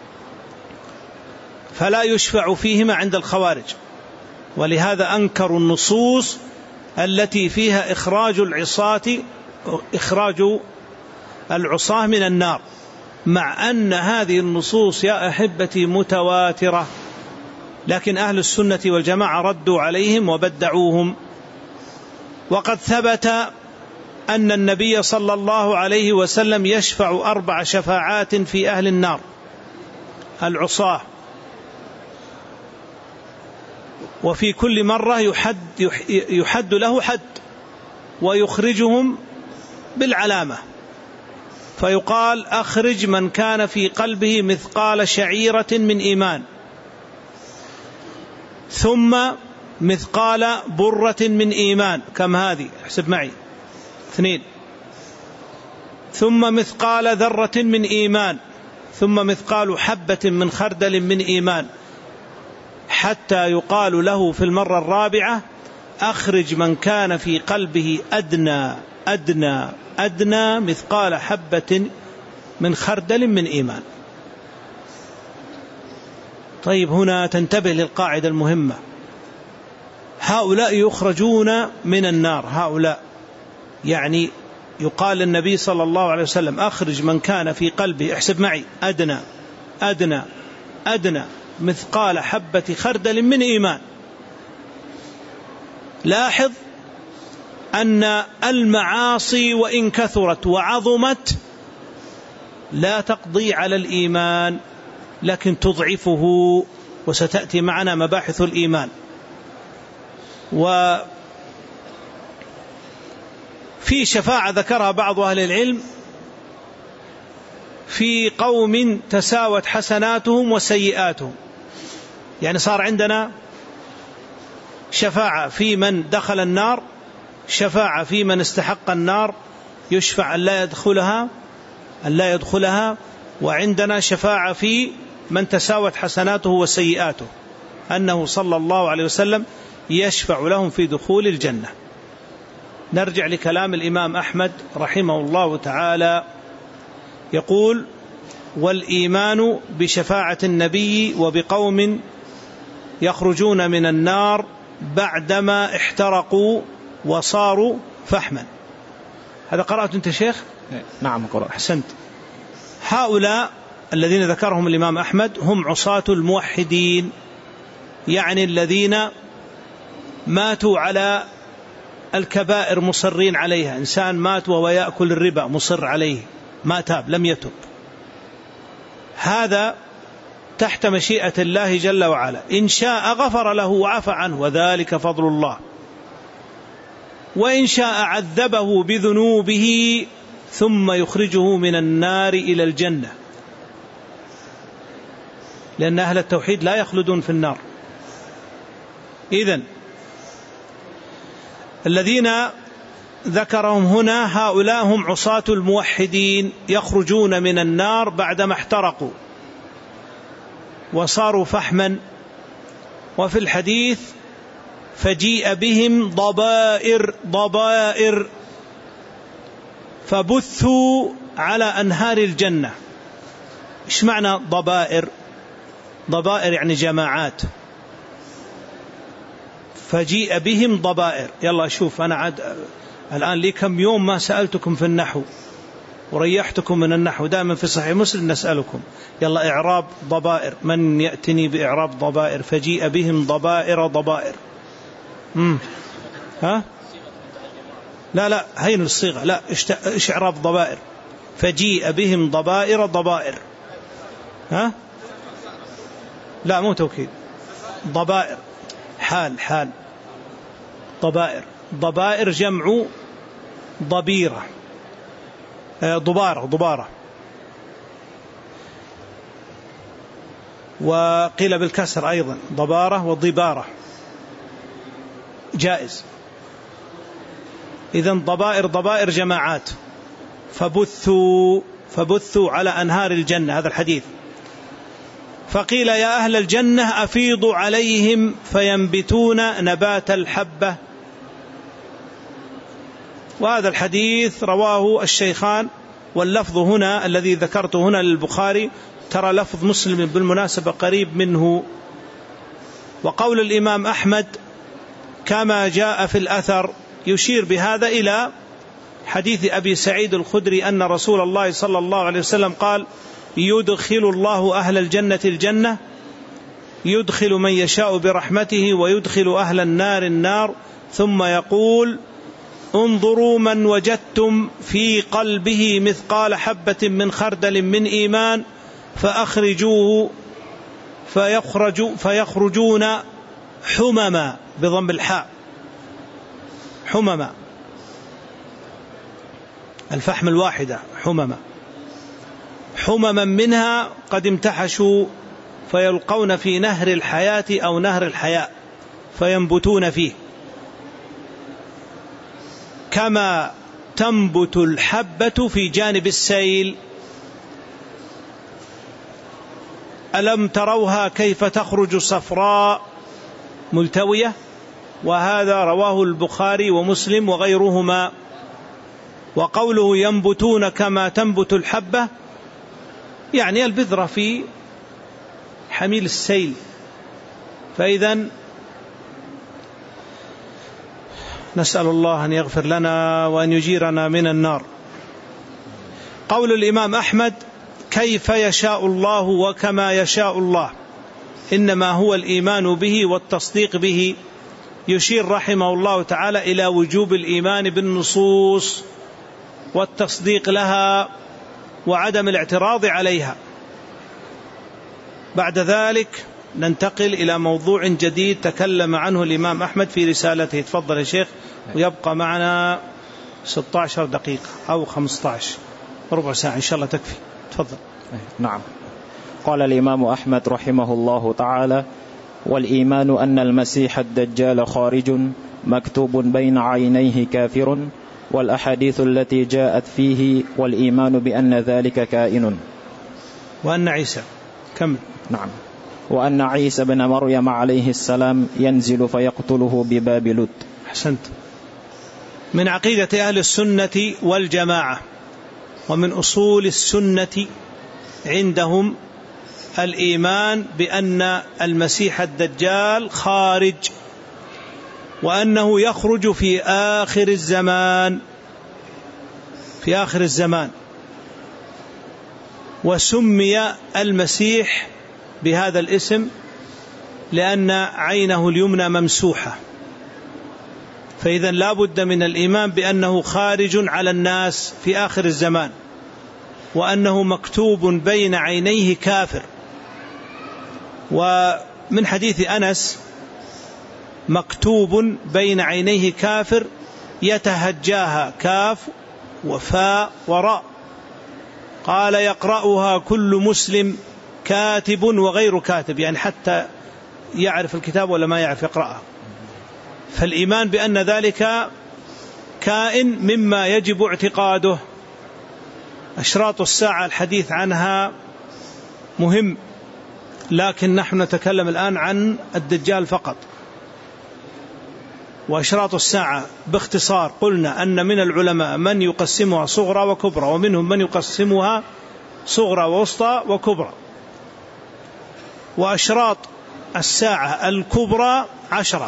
فلا يشفع فيهما عند الخوارج. ولهذا أنكروا النصوص التي فيها إخراج العصاة إخراج العصاة من النار، مع أن هذه النصوص يا أحبتي متواترة، لكن أهل السنة والجماعة ردوا عليهم وبدعوهم. وقد ثبت أن النبي صلى الله عليه وسلم يشفع أربع شفاعات في أهل النار العصاة، وفي كل مرة يحد, يحد له حد ويخرجهم بالعلامة، فيقال أخرج من كان في قلبه مثقال شعيرة من إيمان، ثم مثقال برة من إيمان، كم هذه؟ احسب معي، اثنين، ثم مثقال ذرة من إيمان، ثم مثقال حبة من خردل من إيمان، حتى يقال له في المرة الرابعة أخرج من كان في قلبه أدنى أدنى أدنى مثقال حبة من خردل من إيمان. طيب، هنا تنتبه للقاعدة المهمة، هؤلاء يخرجون من النار، هؤلاء يعني يقال النبي صلى الله عليه وسلم أخرج من كان في قلبه، احسب معي، أدنى أدنى أدنى مثقال حبة خردل من إيمان. لاحظ أن المعاصي وإن كثرت وعظمت لا تقضي على الإيمان، لكن تضعفه، وستأتي معنا مباحث الإيمان. وفي شفاعة ذكرها بعض أهل العلم في قوم تساوت حسناتهم وسيئاتهم، يعني صار عندنا شفاعة في من دخل النار، شفاعة في من استحق النار يشفع أن لا يدخلها أن لا يدخلها وعندنا شفاعة في من تساوت حسناته وسيئاته، أنه صلى الله عليه وسلم يشفع لهم في دخول الجنة. نرجع لكلام الإمام أحمد رحمه الله تعالى، يقول: والإيمان بشفاعة النبي وبقوم يخرجون من النار بعدما احترقوا وصاروا فحما. هذا قرأت أنت شيخ؟ نعم قرأت. أحسنت. هؤلاء الذين ذكرهم الإمام أحمد هم عصاة الموحدين، يعني الذين ماتوا على الكبائر مصرين عليها. إنسان مات وهو يأكل الربا مصر عليه، ما تاب، لم يتب، هذا تحت مشيئة الله جل وعلا، إن شاء غفر له وعفى عنه، وذلك فضل الله، وإن شاء عذبه بذنوبه ثم يخرجه من النار إلى الجنة، لأن أهل التوحيد لا يخلدون في النار. إذن الذين ذكرهم هنا هؤلاء هم عصاة الموحدين، يخرجون من النار بعدما احترقوا وصاروا فحما. وفي الحديث: فجيء بهم ضبائر ضبائر فبثوا على أنهار الجنة. إيش معنى ضبائر؟ ضبائر يعني جماعات. فجيء بهم ضبائر. يلا شوف، أنا عاد الآن لي كم يوم ما سألتكم في النحو وريحتكم من النحو، دائما في صحيح مسلم نسألكم. يلا إعراب ضبائر، من يأتني بإعراب ضبائر؟ فجيء بهم ضبائر ضبائر. مم. ها؟ لا لا هين الصيغة، لا إيش إعراب ضبائر؟ فجيء بهم ضبائر ضبائر. ها؟ لا مو توكيد، ضبائر حال حال. ضبائر ضبائر جمع ضبيرة، ضبارة ضبارة، وقيل بالكسر أيضا ضبارة وضبارة جائز. إذن ضبائر ضبائر جماعات. فبثوا فبثوا على أنهار الجنة، هذا الحديث. فقيل: يا أهل الجنة أفيضوا عليهم فينبتون نبات الحبة. وهذا الحديث رواه الشيخان، واللفظ هنا الذي ذكرته هنا للبخاري، ترى لفظ مسلم بالمناسبة قريب منه. وقول الإمام أحمد كما جاء في الأثر يشير بهذا إلى حديث أبي سعيد الخدري أن رسول الله صلى الله عليه وسلم قال: يدخل الله أهل الجنة الجنة، يدخل من يشاء برحمته، ويدخل أهل النار النار، ثم يقول: انظروا من وجدتم في قلبه مثقال حبة من خردل من إيمان فأخرجوه فيخرج فيخرجون حمما بضم الحاء، حمما الفحم الواحدة حمما، حمما منها قد امتحشوا فيلقون في نهر الحياة أو نهر الحياء فينبتون فيه، كما تنبت الحبة في جانب السيل. ألم تروها كيف تخرج صفراء ملتوية؟ وهذا رواه البخاري ومسلم وغيرهما. وقوله ينبتون كما تنبت الحبة يعني البذرة في حميل السيل. فإذن نسأل الله أن يغفر لنا وأن يجيرنا من النار. قول الإمام أحمد كيف يشاء الله وكما يشاء الله إنما هو الإيمان به والتصديق به، يشير رحمه الله تعالى إلى وجوب الإيمان بالنصوص والتصديق لها وعدم الاعتراض عليها. بعد ذلك ننتقل إلى موضوع جديد تكلم عنه الإمام أحمد في رسالته. تفضل يا شيخ، ويبقى معنا ستة عشر دقيقة أو خمسة عشر، ربع ساعة إن شاء الله تكفي. تفضل. نعم. قال الإمام أحمد رحمه الله تعالى: والإيمان أن المسيح الدجال خارج مكتوب بين عينيه كافر، والأحاديث التي جاءت فيه، والإيمان بأن ذلك كائن. وأن عيسى كم نعم وأن عيسى بن مريم عليه السلام ينزل فيقتله بباب لد. أحسنت. من عقيدة أهل السنة والجماعة ومن أصول السنة عندهم الإيمان بأن المسيح الدجال خارج، وأنه يخرج في آخر الزمان في آخر الزمان وسمي المسيح بهذا الاسم لأن عينه اليمنى ممسوحة. فإذا لا بد من الإيمان بأنه خارج على الناس في آخر الزمان، وأنه مكتوب بين عينيه كافر. ومن حديث أنس مكتوب بين عينيه كافر يتهجاها، كاف وفاء وراء، قال يقرأها كل مسلم كاتب وغير كاتب، يعني حتى يعرف الكتاب ولا ما يعرف يقرأها. فالإيمان بأن ذلك كائن مما يجب اعتقاده. أشراط الساعة الحديث عنها مهم، لكن نحن نتكلم الآن عن الدجال فقط. وأشراط الساعة باختصار قلنا أن من العلماء من يقسمها صغرى وكبرى، ومنهم من يقسمها صغرى ووسطى وكبرى. وأشراط الساعة الكبرى عشرة،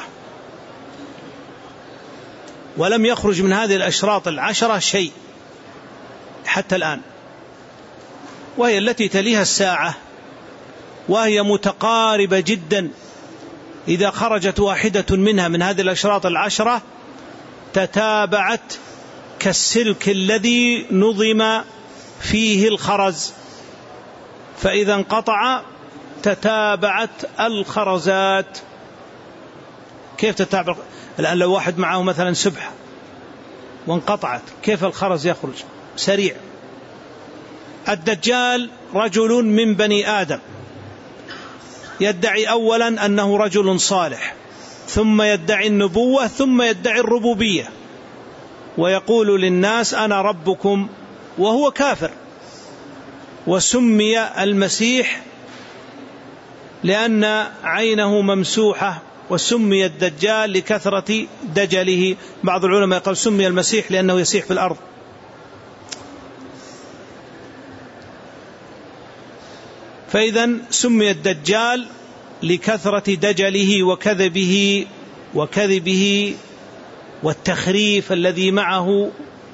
ولم يخرج من هذه الأشراط العشرة شيء حتى الآن، وهي التي تليها الساعة، وهي متقاربة جدا. إذا خرجت واحدة منها من هذه الأشراط العشرة تتابعت كالسلك الذي نظم فيه الخرز، فإذا انقطع تتابعت الخرزات. كيف تتابع؟ الآن لو واحد معه مثلا سبحة وانقطعت، كيف الخرز يخرج؟ سريع. الدجال رجل من بني آدم يدعي أولا أنه رجل صالح، ثم يدعي النبوة، ثم يدعي الربوبية، ويقول للناس أنا ربكم، وهو كافر. وسمي المسيح لأن عينه ممسوحة، وسمي الدجال لكثرة دجله. بعض العلماء يقول سمي المسيح لأنه يسيح في الأرض. فإذا سمي الدجال لكثرة دجله وكذبه وكذبه والتخريف الذي معه،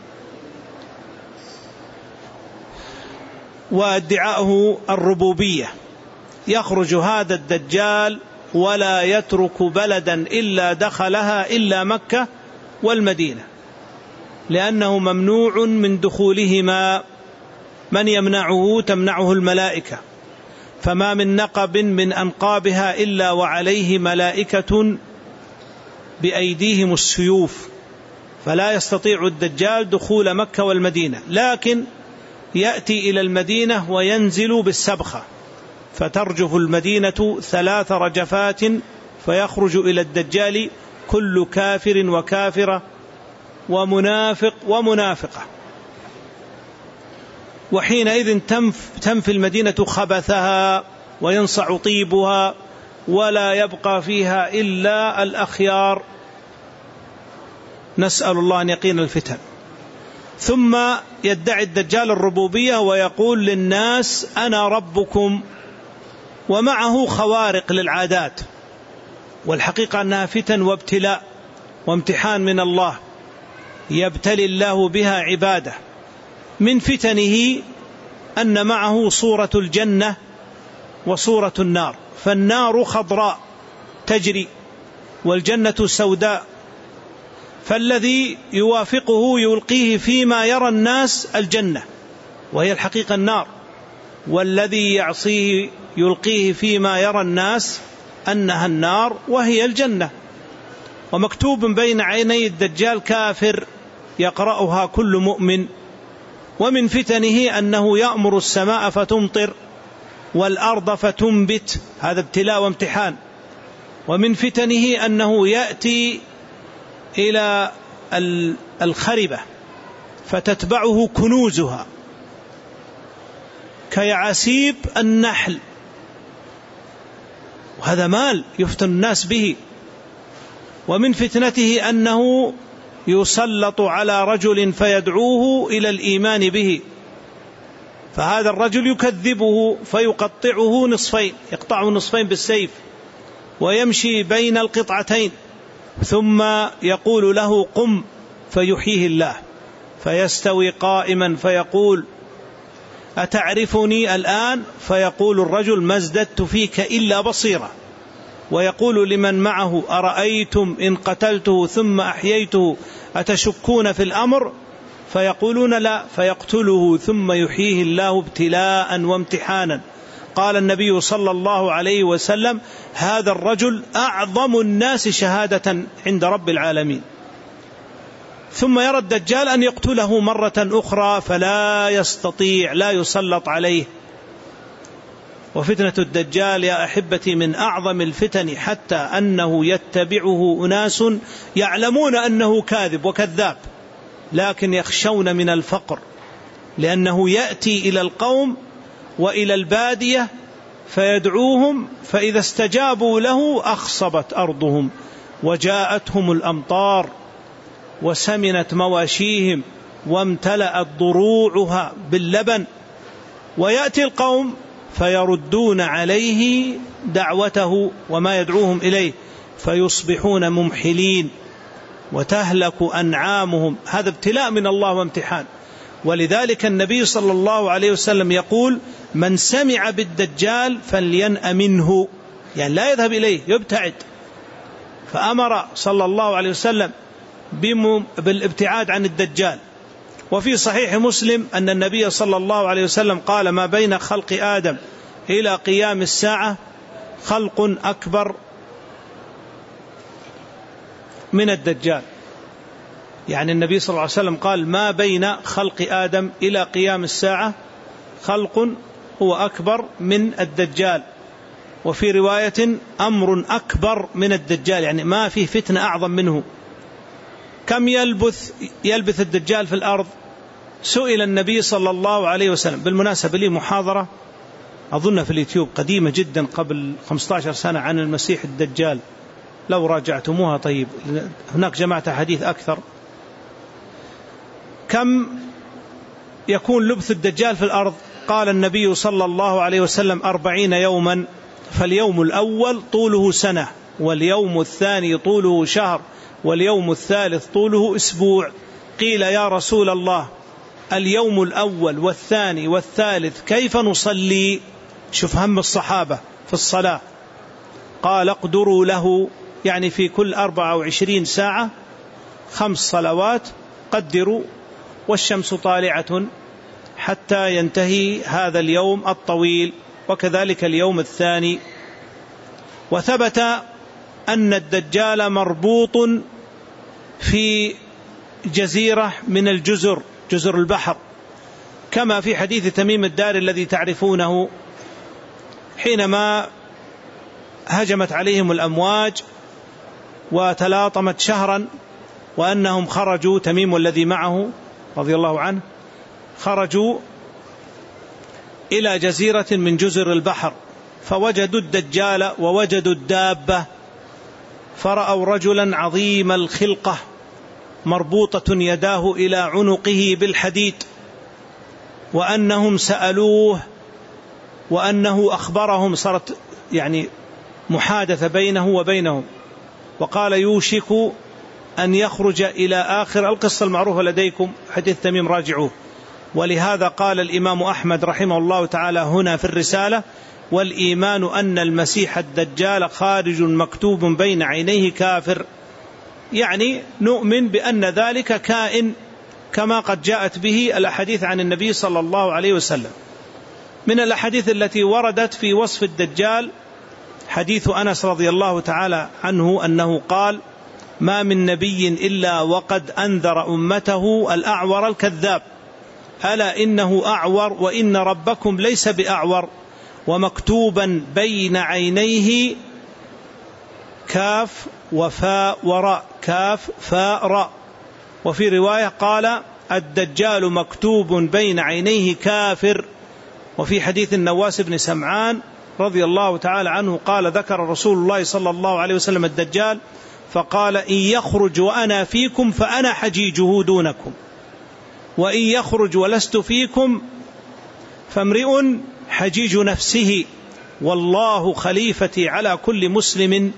وادعاءه الربوبية. يخرج هذا الدجال ولا يترك بلدا إلا دخلها إلا مكة والمدينة، لأنه ممنوع من دخولهما. من يمنعه؟ تمنعه الملائكة، فما من نقب من أنقابها إلا وعليه ملائكة بأيديهم السيوف، فلا يستطيع الدجال دخول مكة والمدينة. لكن يأتي إلى المدينة وينزل بالسبخة فترجف المدينة ثلاث رجفات فيخرج إلى الدجال كل كافر وكافرة ومنافق ومنافقة، وحينئذ تنفي المدينة خبثها وينصع طيبها ولا يبقى فيها إلا الأخيار، نسأل الله أن يقينا الفتن. ثم يدعي الدجال الربوبية ويقول للناس أنا ربكم، ومعه خوارق للعادات، والحقيقة أنها فتن وابتلاء وامتحان من الله يبتلي الله بها عباده. من فتنه أن معه صورة الجنة وصورة النار، فالنار خضراء تجري والجنة سوداء، فالذي يوافقه يلقيه فيما يرى الناس الجنة وهي الحقيقة النار، والذي يعصيه يلقيه فيما يرى الناس أنها النار وهي الجنة. ومكتوب بين عيني الدجال كافر يقرأها كل مؤمن. ومن فتنه أنه يأمر السماء فتمطر والأرض فتنبت، هذا ابتلاء وامتحان. ومن فتنه أنه يأتي إلى الخربة فتتبعه كنوزها كيعاسيب النحل، وهذا مال يفتن الناس به. ومن فتنته أنه يسلط على رجل فيدعوه إلى الإيمان به، فهذا الرجل يكذبه فيقطعه نصفين، يقطعه نصفين بالسيف ويمشي بين القطعتين، ثم يقول له قم فيحييه الله فيستوي قائما فيقول أتعرفني الآن؟ فيقول الرجل ما ازددت فيك إلا بصيرة. ويقول لمن معه أرأيتم إن قتلته ثم أحييته أتشكون في الأمر؟ فيقولون لا، فيقتله ثم يحييه الله ابتلاء وامتحانا. قال النبي صلى الله عليه وسلم هذا الرجل أعظم الناس شهادة عند رب العالمين. ثم يرى الدجال أن يقتله مرة أخرى فلا يستطيع، لا يسلط عليه. وفتنة الدجال يا أحبتي من أعظم الفتن، حتى أنه يتبعه أناس يعلمون أنه كاذب وكذاب لكن يخشون من الفقر، لأنه يأتي إلى القوم وإلى البادية فيدعوهم، فإذا استجابوا له أخصبت أرضهم وجاءتهم الأمطار وسمنت مواشيهم وامتلأت ضروعها باللبن. ويأتي القوم فيردون عليه دعوته وما يدعوهم إليه فيصبحون ممحلين وتهلك أنعامهم. هذا ابتلاء من الله وامتحان. ولذلك النبي صلى الله عليه وسلم يقول من سمع بالدجال فلينأ منه، يعني لا يذهب إليه، يبتعد. فأمر صلى الله عليه وسلم بالابتعاد عن الدجال. وفي صحيح مسلم أن النبي صلى الله عليه وسلم قال ما بين خلق آدم إلى قيام الساعة خلق أكبر من الدجال، يعني النبي صلى الله عليه وسلم قال ما بين خلق آدم إلى قيام الساعة خلق هو أكبر من الدجال. وفي رواية أمر أكبر من الدجال، يعني ما فيه فتنة أعظم منه. كم يلبث يلبث الدجال في الأرض؟ سئل النبي صلى الله عليه وسلم، بالمناسبة لي محاضرة أظن في اليوتيوب قديمة جدا قبل خمسة عشر سنة عن المسيح الدجال، لو راجعتموها طيب، هناك جمعت حديث أكثر. كم يكون لبث الدجال في الأرض؟ قال النبي صلى الله عليه وسلم أربعين يوما، فاليوم الأول طوله سنة، واليوم الثاني طوله شهر، واليوم الثالث طوله أسبوع. قيل يا رسول الله اليوم الأول والثاني والثالث كيف نصلي؟ شوف هم الصحابة في الصلاة. قال اقدروا له، يعني في كل أربعة وعشرين ساعة خمس صلوات قدروا، والشمس طالعة حتى ينتهي هذا اليوم الطويل، وكذلك اليوم الثاني. وثبت أن الدجال مربوط في جزيرة من الجزر، جزر البحر، كما في حديث تميم الداري الذي تعرفونه حينما هجمت عليهم الأمواج وتلاطمت شهرا، وأنهم خرجوا، تميم والذي معه رضي الله عنه، خرجوا إلى جزيرة من جزر البحر، فوجدوا الدجال ووجدوا الدابة، فرأوا رجلا عظيم الخلقة مربوطة يداه إلى عنقه بالحديد، وأنهم سألوه وأنه أخبرهم، صارت يعني محادثة بينه وبينهم، وقال يوشك أن يخرج إلى آخر القصة المعروفة لديكم، حديث تميم راجعوه. ولهذا قال الإمام أحمد رحمه الله تعالى هنا في الرسالة: والإيمان أن المسيح الدجال خارج مكتوب بين عينيه كافر، يعني نؤمن بأن ذلك كائن كما قد جاءت به الأحاديث عن النبي صلى الله عليه وسلم. من الأحاديث التي وردت في وصف الدجال حديث أنس رضي الله تعالى عنه أنه قال: ما من نبي إلا وقد أنذر أمته الأعور الكذاب، ألا إنه أعور وإن ربكم ليس بأعور، ومكتوبا بين عينيه كاف وفاء وراء، كاف فاء راء. وفي رواية قال: الدجال مكتوب بين عينيه كافر. وفي حديث النواس بن سمعان رضي الله تعالى عنه قال: ذكر رسول الله صلى الله عليه وسلم الدجال فقال: إن يخرج وأنا فيكم فأنا حجيجه دونكم، وإن يخرج ولست فيكم فامرئ حجيج نفسه، والله خليفتي على كل مسلم،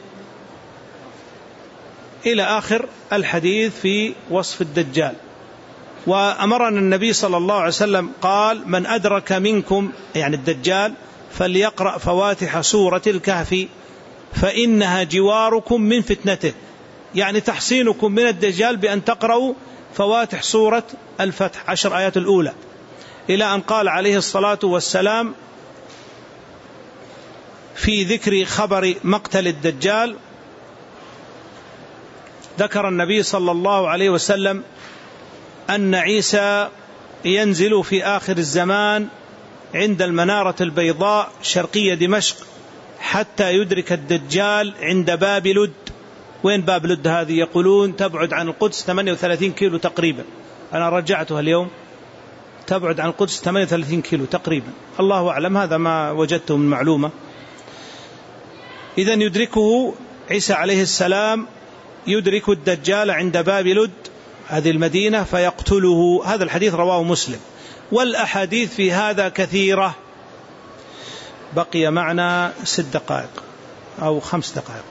إلى آخر الحديث في وصف الدجال. وأمرنا النبي صلى الله عليه وسلم قال: من أدرك منكم يعني الدجال فليقرأ فواتح سورة الكهف فإنها جواركم من فتنته، يعني تحصينكم من الدجال بأن تقرأوا فواتح سورة الفتح عشر آيات الأولى، إلى أن قال عليه الصلاة والسلام في ذكر خبر مقتل الدجال: ذكر النبي صلى الله عليه وسلم أن عيسى ينزل في آخر الزمان عند المنارة البيضاء شرقية دمشق حتى يدرك الدجال عند باب لد. وين باب لد هذه؟ يقولون تبعد عن القدس ثمانية وثلاثين كيلو تقريبا، أنا رجعتها اليوم، تبعد عن القدس ثمانية وثلاثين كيلو تقريبا، الله أعلم، هذا ما وجدته من معلومة. إذن يدركه عيسى عليه السلام، يدرك الدجال عند باب لد هذه المدينة فيقتله. هذا الحديث رواه مسلم، والأحاديث في هذا كثيرة. بقي معنا ست دقائق أو خمس دقائق.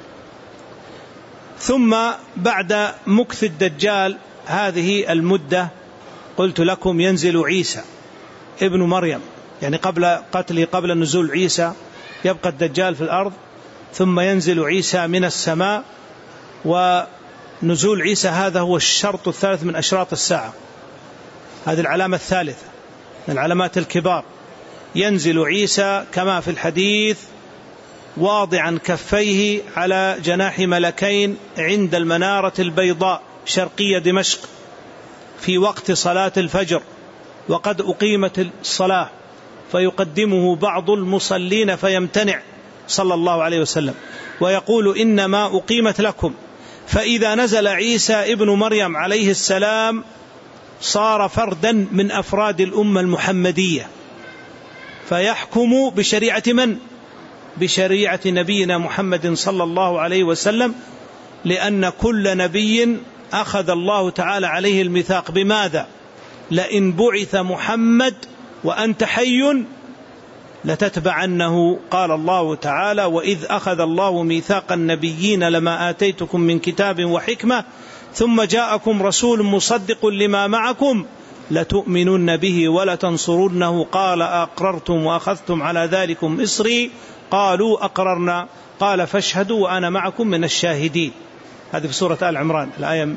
ثم بعد مكث الدجال هذه المدة قلت لكم ينزل عيسى ابن مريم، يعني قبل قتله، قبل نزول عيسى يبقى الدجال في الأرض، ثم ينزل عيسى من السماء. ونزول عيسى هذا هو الشرط الثالث من أشراط الساعة، هذه العلامة الثالثة من العلامات الكبار. ينزل عيسى كما في الحديث واضعا كفيه على جناح ملكين عند المنارة البيضاء شرقية دمشق في وقت صلاة الفجر، وقد أقيمت الصلاة، فيقدمه بعض المصلين فيمتنع صلى الله عليه وسلم ويقول: إنما أقيمت لكم. فإذا نزل عيسى ابن مريم عليه السلام صار فردا من أفراد الأمة المحمدية، فيحكم بشريعة من؟ بشريعة نبينا محمد صلى الله عليه وسلم، لأن كل نبي أخذ الله تعالى عليه الميثاق. بماذا؟ لئن بعث محمد وأنت حي لتتبعنه. قال الله تعالى: وإذ أخذ الله ميثاق النبيين لما آتيتكم من كتاب وحكمة ثم جاءكم رسول مصدق لما معكم لتؤمنن به ولتنصرنه قال أقررتم وأخذتم على ذلكم إصري قالوا أقررنا قال فاشهدوا وأنا معكم من الشاهدين. هذه في سورة آل عمران الآية.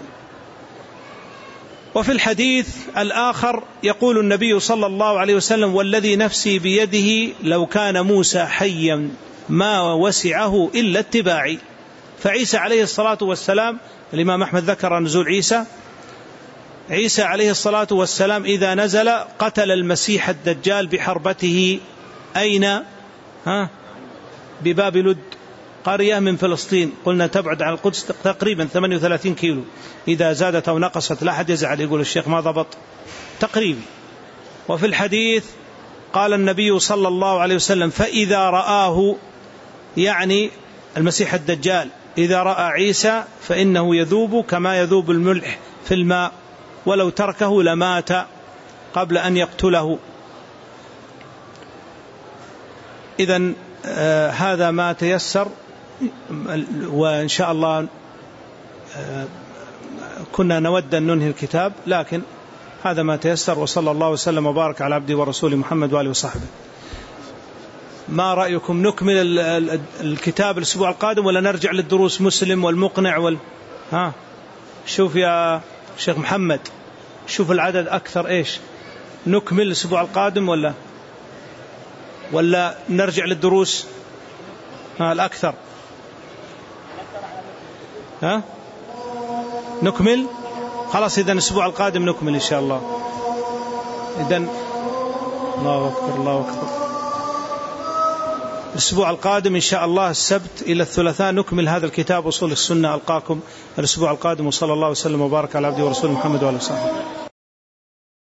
وفي الحديث الآخر يقول النبي صلى الله عليه وسلم: والذي نفسي بيده لو كان موسى حيا ما وسعه إلا اتباعي. فعيسى عليه الصلاة والسلام، الإمام أحمد ذكر نزول عيسى عيسى عليه الصلاة والسلام إذا نزل قتل المسيح الدجال بحربته. أين؟ ها؟ بباب لد، قرية من فلسطين، قلنا تبعد عن القدس تقريبا ثمانية وثلاثين كيلو، إذا زادت أو نقصت لا أحد يزعل يقول الشيخ ما ضبط، تقريبا. وفي الحديث قال النبي صلى الله عليه وسلم: فإذا رآه، يعني المسيح الدجال، إذا رأى عيسى فإنه يذوب كما يذوب الملح في الماء، ولو تركه لمات قبل أن يقتله. إذن آه هذا ما تيسر، وإن شاء الله آه كنا نود أن ننهي الكتاب، لكن هذا ما تيسر. وصلى الله وسلم وبارك على عبده ورسوله محمد وآله وصحبه. ما رأيكم نكمل الكتاب الأسبوع القادم ولا نرجع للدروس مسلم والمقنع وال... ها شوف يا شيخ محمد، شوف العدد أكثر إيش، نكمل الأسبوع القادم ولا ولا نرجع للدروس؟ ها الأكثر، ها نكمل خلاص. إذن الأسبوع القادم نكمل إن شاء الله. إذن الله أكبر الله أكبر. الأسبوع القادم إن شاء الله السبت إلى الثلاثاء نكمل هذا الكتاب أصول السنة. ألقاكم الأسبوع القادم، وصلى الله وسلم وبارك على عبده ورسوله محمد وآله وصحبه.